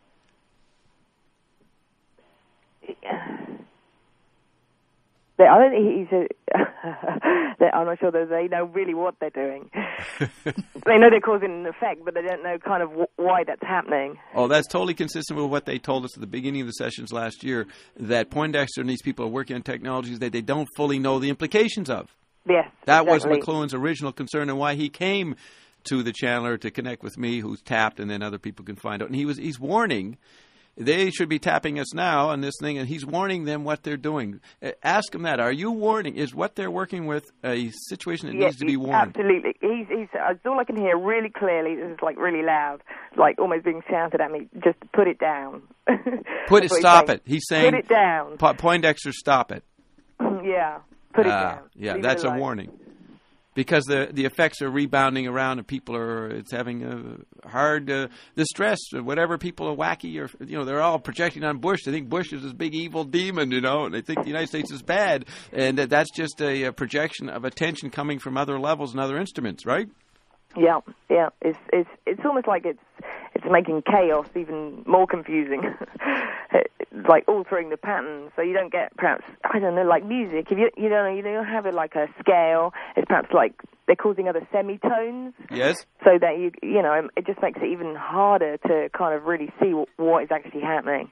They, I don't think he's. A, I'm not sure that they know really what they're doing. They know they're causing an effect, but they don't know kind of wh- why that's happening. Oh, that's totally consistent with what they told us at the beginning of the sessions last year, that Poindexter and these people are working on technologies that they don't fully know the implications of. Yes, That exactly. was McLuhan's original concern, and why he came to the Chandler to connect with me, who's tapped, and then other people can find out. And he was he's warning, they should be tapping us now on this thing, and he's warning them what they're doing. Uh, Ask him that. Are you warning? Is what they're working with a situation that Yeah, needs to be he- warned? Absolutely. He's, he's, it's all I can hear really clearly. This is like really loud, like almost being shouted at me. Just put it down. Put it, That's what he's stop saying. it. He's saying, Put it down. Po- Poindexter, stop it. Yeah. Put it Ah, down. Yeah, Leave it that's a alone. warning. Because the the effects are rebounding around, and people are it's having a hard uh, the stress, whatever people are wacky, or you know they're all projecting on Bush. They think Bush is this big evil demon, you know, and they think the United States is bad, and that that's just a, a projection of attention coming from other levels and other instruments, right? Yeah, yeah. It's it's it's almost like it's it's making chaos even more confusing, like altering the pattern, so you don't get perhaps I don't know like music. If you you don't know you don't have it like a scale, it's perhaps like they're causing other semitones, Yes. so that you you know it just makes it even harder to kind of really see what, what is actually happening.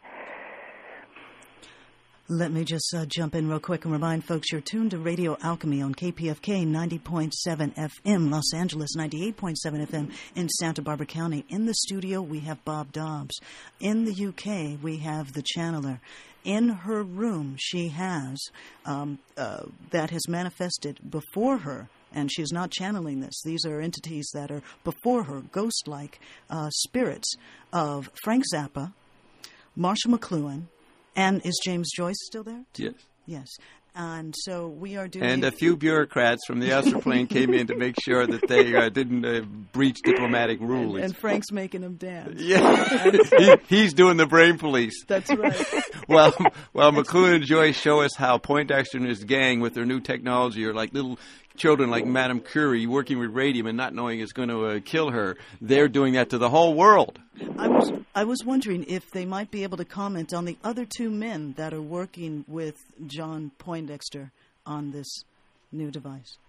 Let me just uh, jump in real quick and remind folks you're tuned to Radio Alchemy on K P F K ninety point seven F M, Los Angeles ninety-eight point seven F M in Santa Barbara County. In the studio, we have Bob Dobbs. In the U K, we have the channeler. In her room, she has um, uh, that has manifested before her, and she's not channeling this. These are entities that are before her, ghost-like uh, spirits of Frank Zappa, Marshall McLuhan, and is James Joyce still there? Yes. Yes. And so we are doing... And a few bureaucrats from the Esther plane came in to make sure that they uh, didn't uh, breach diplomatic rules. And, and Frank's making them dance. Yeah, he, he's doing the brain police. That's right. well, well, McLuhan and Joyce show us how Poindexter and his gang with their new technology are like little children like Madame Curie working with radium and not knowing it's going to uh, kill her. They're doing that to the whole world. I was I was wondering if they might be able to comment on the other two men that are working with John Poindexter on this new device.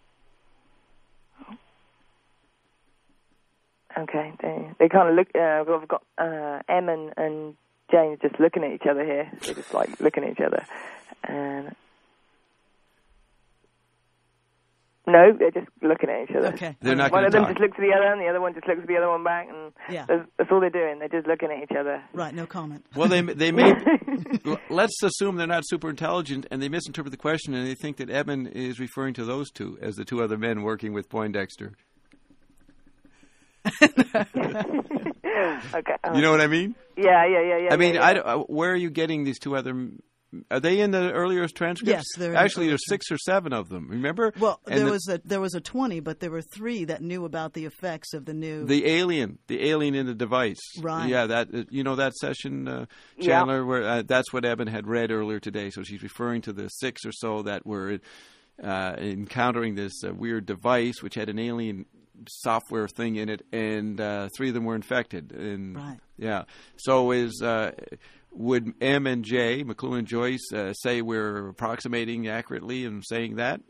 Okay, they they kind of look. Uh, we've got uh, Em and, and James just looking at each other here. They're just like looking at each other, and no, they're just looking at each other. Okay, they're not. One of them talk. just looks at the other, and the other one just looks at the other one back, and yeah. that's, that's all they're doing. They're just looking at each other. Right, no comment. Well, they they may. Let's assume they're not super intelligent, and they misinterpret the question, and they think that Eben is referring to those two as the two other men working with Poindexter. Okay. Uh, You know what I mean? Yeah, yeah, yeah, yeah. I mean, yeah, I yeah. don't- where are you getting these two other? Are they in the earlier transcripts? Yes, they're in actually the there's six or seven of them. Remember? Well, And there the, was a there was a twenty, but there were three that knew about the effects of the new. the alien, the alien in the device. Right. Yeah, that uh, you know that session, uh, Yeah. Chandler, where uh, that's what Eben had read earlier today. So she's referring to the six or so that were uh, encountering this uh, weird device, which had an alien software thing in it, and uh, three of them were infected. And Right. yeah, so is uh, would M and J, McLuhan and Joyce, uh, say we're approximating accurately in saying that?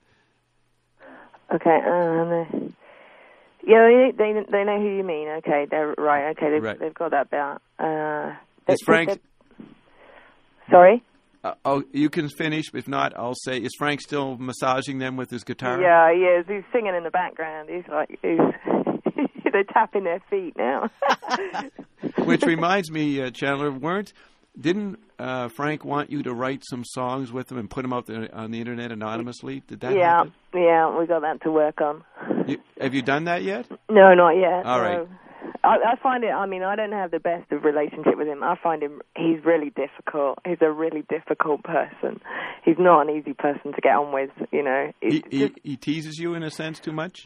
Okay. Um, yeah, they, they they know who you mean. Okay, they're right. Okay, they've Right. they've got that down. Uh, Is they- Frank? they- Sorry. Uh, oh, you can finish. If not, I'll say, is Frank still massaging them with his guitar? Yeah, he is. He's singing in the background. He's like, he's they're tapping their feet now. Which reminds me, uh, Chandler, weren't didn't uh, Frank want you to write some songs with him and put them out there on the internet anonymously? Did that yeah, happen? yeah, we got that to work on. You, have you done that yet? No, not yet. All no. right. I, I find it, I mean, I don't have the best of relationship with him. I find him, he's really difficult. He's a really difficult person. He's not an easy person to get on with, you know. He, It's he, just, he teases you in a sense too much?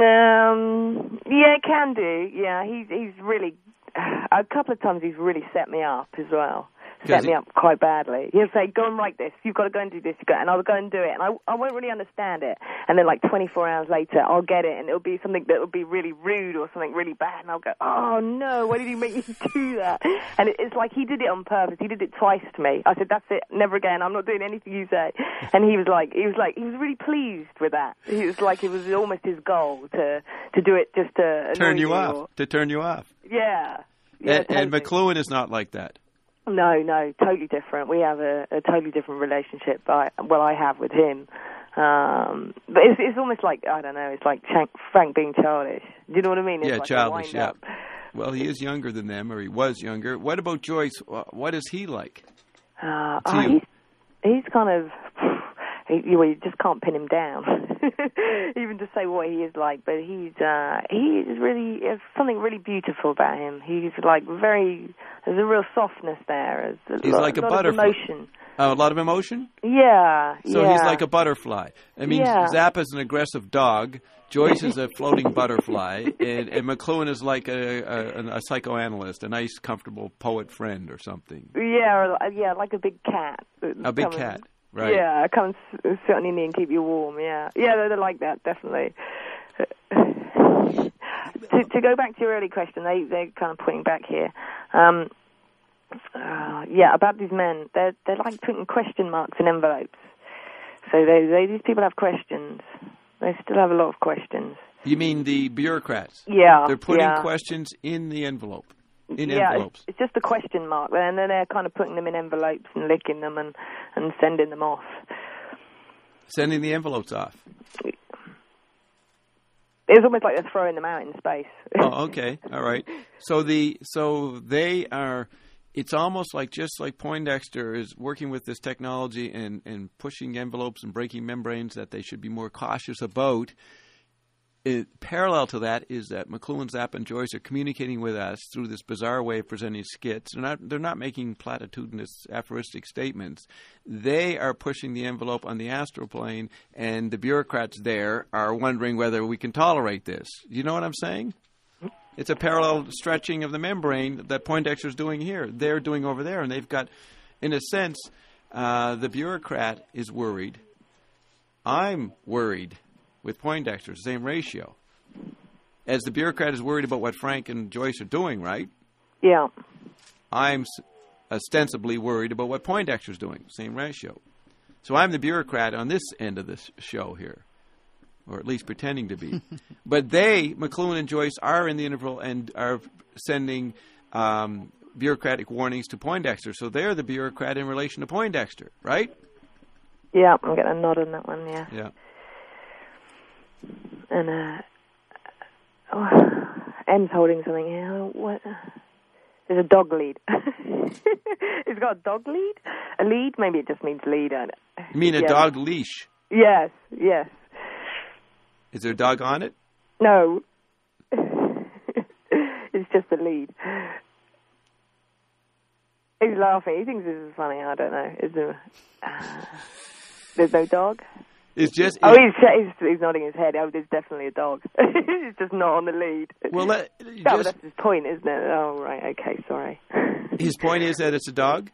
um, yeah, can do. Yeah, he's, he's really, a couple of times he's really set me up as well. Set me he- up quite badly. He'll say, go and write this. You've got to go and do this. You got- And I'll go and do it. And I, I won't really understand it. And then like twenty-four hours later, I'll get it. And it'll be something that will be really rude or something really bad. And I'll go, oh, no, why did he make you do that? And it, it's like he did it on purpose. He did it twice to me. I said, that's it. Never again. I'm not doing anything you say. And he was like, he was like, he was really pleased with that. He was like, it was almost his goal to, to do it just to annoy Turn you me off. or- To turn you off. Yeah. Yeah, and, and totally. McLuhan is not like that. No, no, totally different. We have a, a totally different relationship. I, well, I have with him. Um, but it's, it's almost like, I don't know, it's like Frank, Frank being childish. Do you know what I mean? It's Yeah, like a childish, yeah. wind-up. Well, he is younger than them, or he was younger. What about Joyce? Wh- What is he like? Uh, To oh, you. he's, he's kind of, he, you, you just can't pin him down, even to say what he is like. But he's, uh, he is really, there's something really beautiful about him. He's like very, there's a real softness there. There's a He's lot, like a lot butterfly. of emotion. Uh, a lot of emotion? Yeah, So yeah. he's like a butterfly. I mean, Yeah. Zappa's an aggressive dog. Joyce is a floating butterfly, and, and McLuhan is like a, a, a psychoanalyst, a nice, comfortable poet friend or something. Yeah, or, yeah, like a big cat. A big Come and- cat, right? Yeah, come and s- sit on your knee and keep you warm. Yeah, yeah, they're, they're like that, definitely. to, to go back to your early question, they they're kind of pointing back here. Um, uh, yeah, about these men, they're they're like putting question marks in envelopes. So they, they these people have questions. They still have a lot of questions. You mean the bureaucrats? Yeah, They're putting yeah. questions in the envelope, in yeah, envelopes. It's, it's just a question mark, and then they're kind of putting them in envelopes and licking them and, and sending them off. Sending the envelopes off. It's almost like they're throwing them out in space. Oh, okay. All right. So the so they are. It's almost like just like Poindexter is working with this technology and, and pushing envelopes and breaking membranes that they should be more cautious about. it, parallel to that is that McLuhan, Zappa, and Joyce are communicating with us through this bizarre way of presenting skits. They're not, they're not making platitudinous, aphoristic statements. They are pushing the envelope on the astral plane, and the bureaucrats there are wondering whether we can tolerate this. You know what I'm saying? It's a parallel stretching of the membrane that Poindexter's doing here. They're doing over there, and they've got, in a sense, uh, the bureaucrat is worried. I'm worried with Poindexter, same ratio. As the bureaucrat is worried about what Frank and Joyce are doing, right? Yeah. I'm ostensibly worried about what Poindexter's doing, same ratio. So I'm the bureaucrat on this end of this show here, or at least pretending to be. But they, McLuhan and Joyce, are in the interval and are sending um, bureaucratic warnings to Poindexter. So they're the bureaucrat in relation to Poindexter, right? Yeah, I'm getting a nod on that one, yeah. Yeah. And, uh, oh, M's holding something here. What? There's a dog lead. It's got a dog lead? A lead? Maybe it just means lead. I don't know. You mean a yeah. dog leash? Yes, yes. Is there a dog on it? No. It's just a lead. He's laughing. He thinks this is funny. I don't know. Is there... Uh, there's no dog? It's just... Oh, he's, he's, he's nodding his head. Oh, there's definitely a dog. He's just not on the lead. Well, let, no, just, but that's his point, isn't it? Oh, right. Okay, sorry. His point is that it's a dog?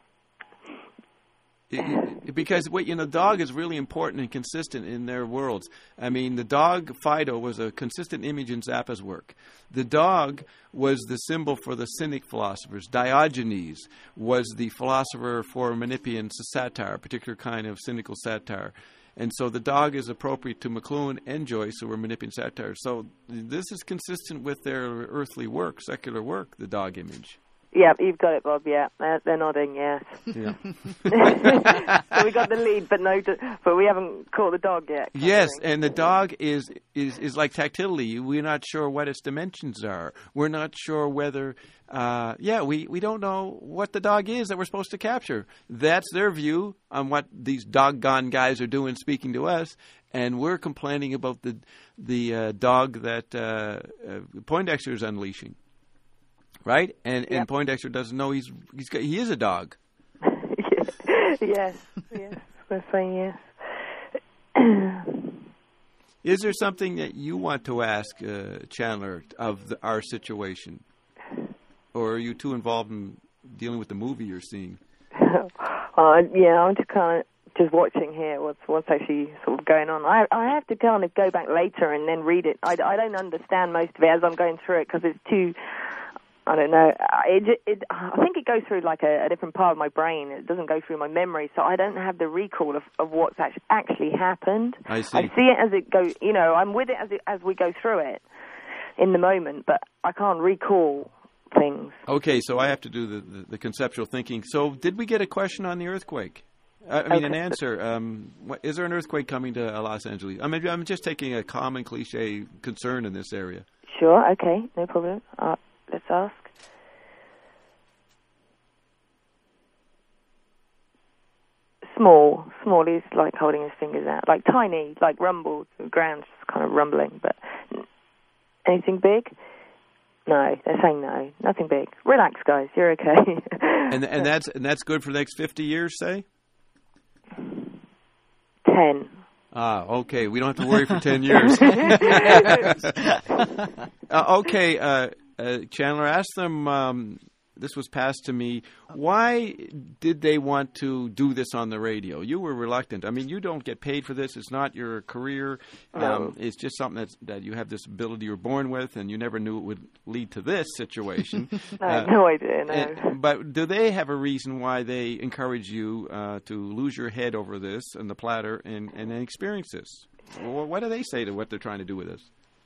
It, it, because, what you know, dog is really important and consistent in their worlds. I mean, the dog, Fido, was a consistent image in Zappa's work. The dog was the symbol for the Cynic philosophers. Diogenes was the philosopher for Menippean satire, a particular kind of cynical satire. And so the dog is appropriate to McLuhan and Joyce, who were Menippean satire. So this is consistent with their earthly work, secular work, the dog image. Yeah, you've got it, Bob. Yeah, they're, they're nodding. Yes. Yeah. So we got the lead, but no, but we haven't caught the dog yet. Yes, and the dog is, is is like tactility. We're not sure what its dimensions are. We're not sure whether. Uh, yeah, we, we don't know what the dog is that we're supposed to capture. That's their view on what these doggone guys are doing, speaking to us, and we're complaining about the the uh, dog that uh, uh, Poindexter is unleashing. Right, and yep. and Poindexter doesn't know he's he's got, he is a dog. Yes, yes, we're saying yes. Is there something that you want to ask uh, Chandler of the, our situation, or are you too involved in dealing with the movie you're seeing? uh, yeah, I'm just kind of just watching here what's what's actually sort of going on. I I have to kind of go back later and then read it. I, I don't understand most of it as I'm going through it because it's too. I don't know. It, it, I think it goes through like a, a different part of my brain. It doesn't go through my memory, so I don't have the recall of, of what's actually happened. I see. I see it as it goes. You know, I'm with it as it, as we go through it in the moment, but I can't recall things. Okay, so I have to do the, the, the conceptual thinking. So, did we get a question on the earthquake? I, I mean, okay. An answer. Um, what, is there an earthquake coming to uh, Los Angeles? I mean, I'm just taking a common cliche concern in this area. Sure. Okay. No problem. Uh, Let's ask. Small. Small is like holding his fingers out. Like tiny, like rumbles. The ground's just kind of rumbling. But anything big? No. They're saying no. Nothing big. Relax, guys. You're okay. and and that's and that's good for the next fifty years, say? Ten. Ah, okay. We don't have to worry for ten years. uh, okay, uh, uh, Chandler, ask them, um, this was passed to me, why did they want to do this on the radio? You were reluctant. I mean, you don't get paid for this. It's not your career. Um, no. It's just something that's, that you have this ability you're born with, and you never knew it would lead to this situation. no, uh, no idea, no. And, but do they have a reason why they encourage you uh, to lose your head over this and the platter and, and experience this? Well, what do they say to what they're trying to do with this?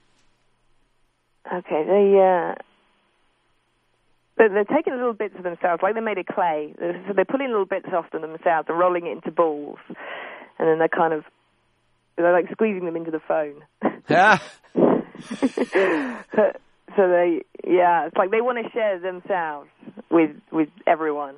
Okay, they... Uh... They're, they're taking little bits of themselves, like they made a clay. So they're pulling little bits off of themselves and rolling it into balls. And then they're kind of, they're like squeezing them into the phone. Yeah. so they, yeah, it's like they want to share themselves with with everyone.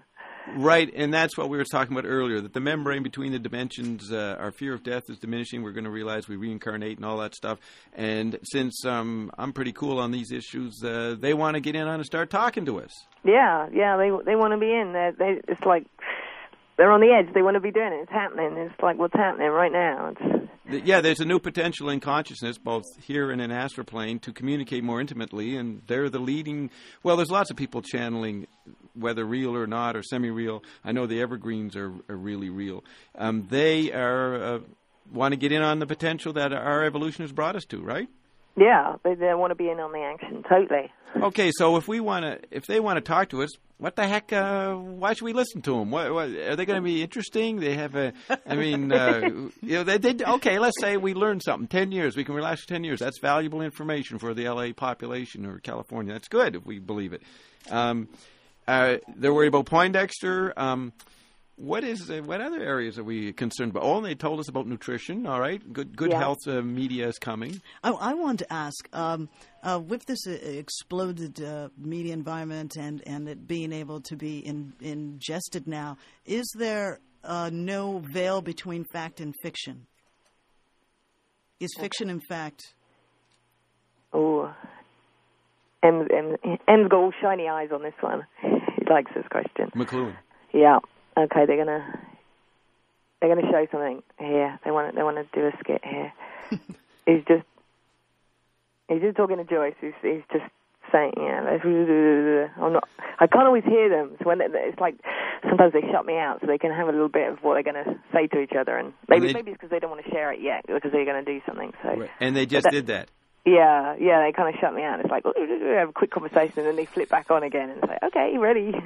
Right, and that's what we were talking about earlier, that the membrane between the dimensions, uh, our fear of death is diminishing. We're going to realize we reincarnate and all that stuff. And since um, I'm pretty cool on these issues, uh, they want to get in on and start talking to us. Yeah, yeah, they they want to be in. They're, they It's like they're on the edge. They want to be doing it. It's happening. It's like what's happening right now. It's... Yeah, there's a new potential in consciousness, both here and in astral plane, to communicate more intimately, and they're the leading... Well, there's lots of people channeling, whether real or not, or semi-real. I know the evergreens are, are really real. Um, they are uh, want to get in on the potential that our evolution has brought us to, right? Yeah, they, they want to be in on the action, totally. Okay, so if we want to, if they want to talk to us, what the heck? Uh, why should we listen to them? What, what, are they going to be interesting? They have a, I mean, uh, you know, they did. Okay, let's say we learned something. Ten years, we can relax for ten years. That's valuable information for the L A population or California. That's good if we believe it. Um, uh, they're worried about Poindexter. Um, What is uh, what other areas are we concerned about? Oh, and they told us about nutrition. All right, good good yeah. health uh, media is coming. I, I want to ask, um, uh, with this uh, exploded uh, media environment and, and it being able to be in, ingested now, is there uh, no veil between fact and fiction? Is fiction in fact? Oh, M's, M's, M's got all shiny eyes on this one. He likes this question. McLuhan. Yeah. Okay, they're gonna they're gonna show something here. They want they want to do a skit here. he's just he's just talking to Joyce. He's, he's just saying, yeah. I'm not. I can't always hear them. So when they, it's like sometimes they shut me out, so they can have a little bit of what they're gonna say to each other, and maybe and they, maybe it's because they don't want to share it yet because they're gonna do something. So right. And they just that, did that. Yeah, yeah. They kind of shut me out. It's like we have a quick conversation, and then they flip back on again, and it's like, okay, you ready?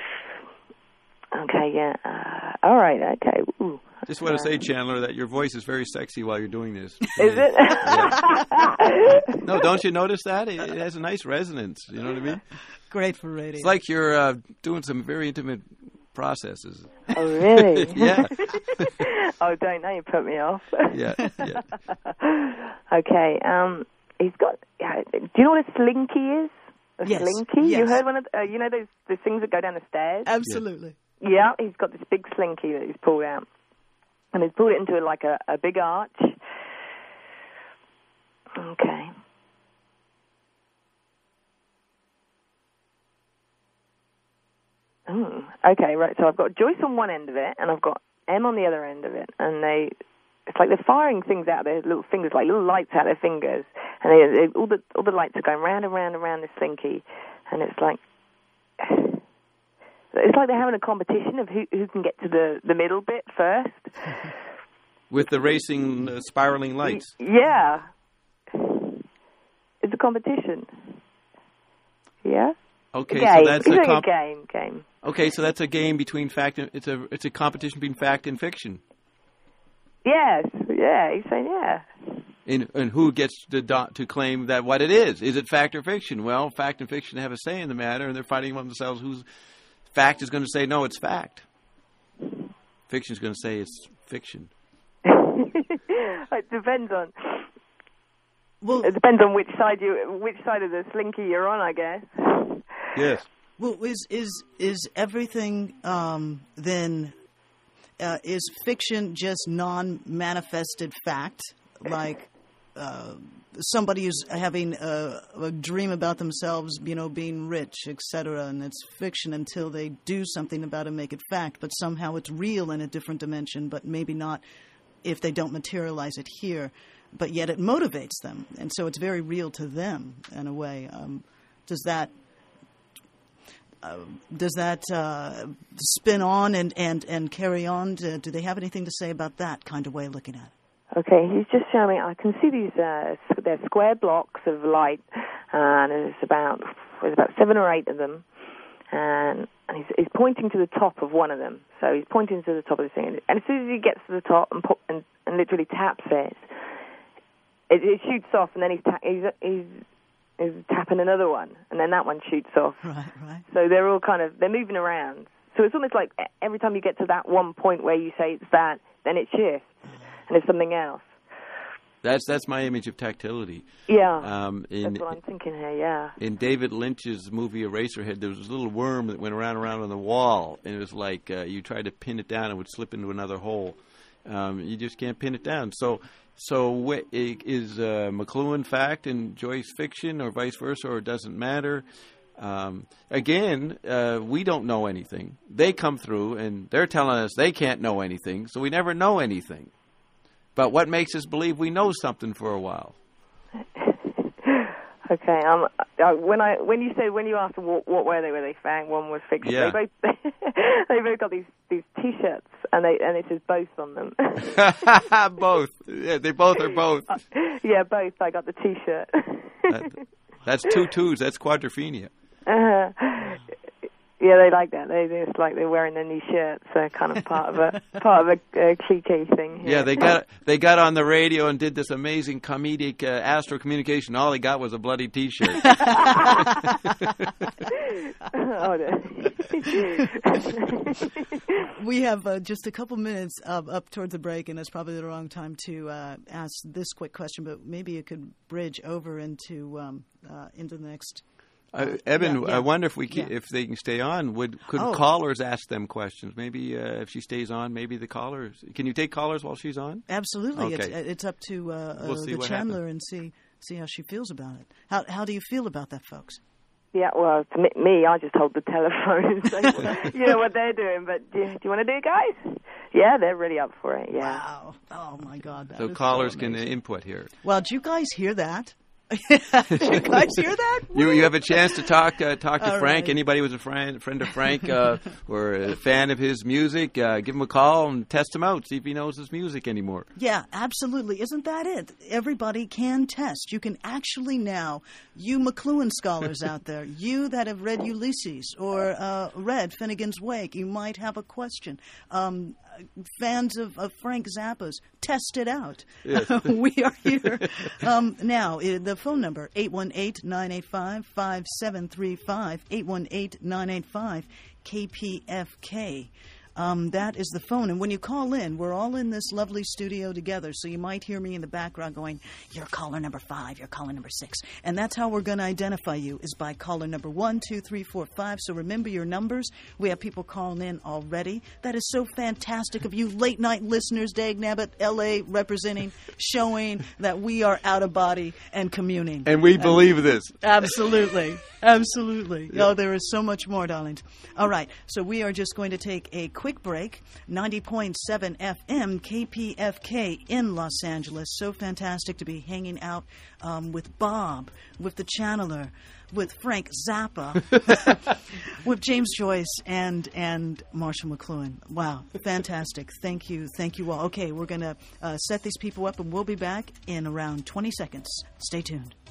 Okay, yeah. Uh, all right, okay. Ooh. Just want to say, Chandler, that your voice is very sexy while you're doing this. Is it? Yeah. No, don't you notice that? It, it has a nice resonance. You know what I mean? Great for radio. It's like you're uh, doing some very intimate processes. Oh, really? Yeah. Oh, don't know. You put me off. Yeah, yeah. Okay. Um, he's got... Uh, do you know what a slinky is? A yes. slinky? Yes. You heard one of... Uh, you know those, those things that go down the stairs? Absolutely. Yeah. Yeah, he's got this big slinky that he's pulled out. And he's pulled it into like a, a big arch. Okay. Oh, okay, right. So I've got Joyce on one end of it, and I've got M on the other end of it. And they, it's like they're firing things out of their little fingers, like little lights out of their fingers. And they, they, all the all the lights are going round and round and round this slinky. And it's like... It's like they're having a competition of who who can get to the, the middle bit first. With the racing, uh, spiraling lights. Yeah. It's a competition. Yeah? Okay, game. so that's He's a, like comp- a game. Game. Okay, so that's a game between fact and... It's a, it's a competition between fact and fiction. Yes. Yeah, he's saying yeah. In, and who gets to, do, to claim that what it is? Is it fact or fiction? Well, fact and fiction have a say in the matter, and they're fighting among themselves who's... Fact is going to say, no, it's fact. Fiction is going to say it's fiction. It depends on... Well, it depends on which side you, which side of the slinky you're on, I guess. Yes. Well, is is is everything um, then? Uh, is fiction just non-manifested fact, like uh, somebody who's having a, a dream about themselves, you know, being rich, et cetera, and it's fiction until they do something about it, make it fact, but somehow it's real in a different dimension, but maybe not if they don't materialize it here, but yet it motivates them, and so it's very real to them in a way. Um, does that uh, does that uh, spin on and, and, and carry on? Do, do they have anything to say about that kind of way of looking at it? Okay, he's just showing me. I can see these. Uh, they're square blocks of light, and there's about there's about seven or eight of them, and, and he's, he's pointing to the top of one of them. So he's pointing to the top of the thing, and as soon as he gets to the top and put, and, and literally taps it, it, it shoots off, and then he's, ta- he's he's he's tapping another one, and then that one shoots off. Right, right. So they're all kind of they're moving around. So it's almost like every time you get to that one point where you say it's that, then it shifts. And it's something else. That's that's my image of tactility. Yeah, Um, in, that's what I'm thinking here, yeah. in David Lynch's movie Eraserhead, there was this little worm that went around and around on the wall, and it was like uh, you tried to pin it down and it would slip into another hole. Um, you just can't pin it down. So, so wh- is uh, McLuhan fact and Joyce fiction, or vice versa, or it doesn't matter? Um, again, uh, we don't know anything. They come through, and they're telling us they can't know anything, so we never know anything. But what makes us believe we know something for a while? Okay. Um. Uh, when I when you say when you asked what, what were they? Were they fan? One was fiction. Yeah. They both they both got these these T-shirts, and they and it says both on them. Both. Yeah, they both are both. Uh, yeah, both. I got the T-shirt. that, that's two twos. That's quadrophenia. Uh, yeah, they like that. They it's like they're wearing their new shirts. So kind of part of a part of a uh, clique thing. Here. Yeah, they got they got on the radio and did this amazing comedic uh, astro communication. All they got was a bloody T-shirt. Oh, We have uh, just a couple minutes uh, up towards the break, and it's probably the wrong time to uh, ask this quick question, but maybe it could bridge over into um, uh, into the next. Uh, Evan, yeah, yeah. I wonder if we can, Yeah. if they can stay on. Would could Oh. callers ask them questions? Maybe uh, if she stays on, maybe the callers. Can you take callers while she's on? Absolutely, Okay. it's it's up to uh, We'll uh, see the what Chandler happens. and see see how she feels about it. How how do you feel about that, folks? yeah. Well, to me, me, I just hold the telephone and say, you know what they're doing. But do, do you want to do it, guys? Yeah, they're really up for it. Yeah. Wow! Oh my God! That So is callers so can uh, amazing. input here. Well, did you guys hear that? Did you guys hear that? You you have a chance to talk uh, talk to All Frank. right. Anybody who's a friend friend of Frank uh, or a fan of his music, uh, give him a call and test him out. See if he knows his music anymore. Yeah, absolutely. Isn't that it? Everybody can test. You can actually now, you McLuhan scholars out there, you that have read Ulysses or uh, read Finnegan's Wake, you might have a question. Um, fans of, of Frank Zappa's, test it out. Yes. We are here. Um, now, uh, the phone number, eight one eight, nine eight five, five seven three five, eight one eight, nine eight five, K P F K. Um, that is the phone. And when you call in, we're all in this lovely studio together. So you might hear me in the background going, you're caller number five, you're caller number six. And that's how we're going to identify you, is by caller number one, two, three, four, five. So remember your numbers. We have people calling in already. That is so fantastic of you late night listeners, Dag Nabbit, L A representing, showing that we are out of body and communing. And we believe this. Absolutely. Absolutely. Oh, there is so much more, darlings. All right. So we are just going to take a quick break. ninety point seven F M, K P F K in Los Angeles. So fantastic to be hanging out um, with Bob, with the Channeler, with Frank Zappa, with James Joyce, and and Marshall McLuhan. Wow. Fantastic. Thank you. Thank you all. Okay, we're going to uh, set these people up, and we'll be back in around twenty seconds. Stay tuned.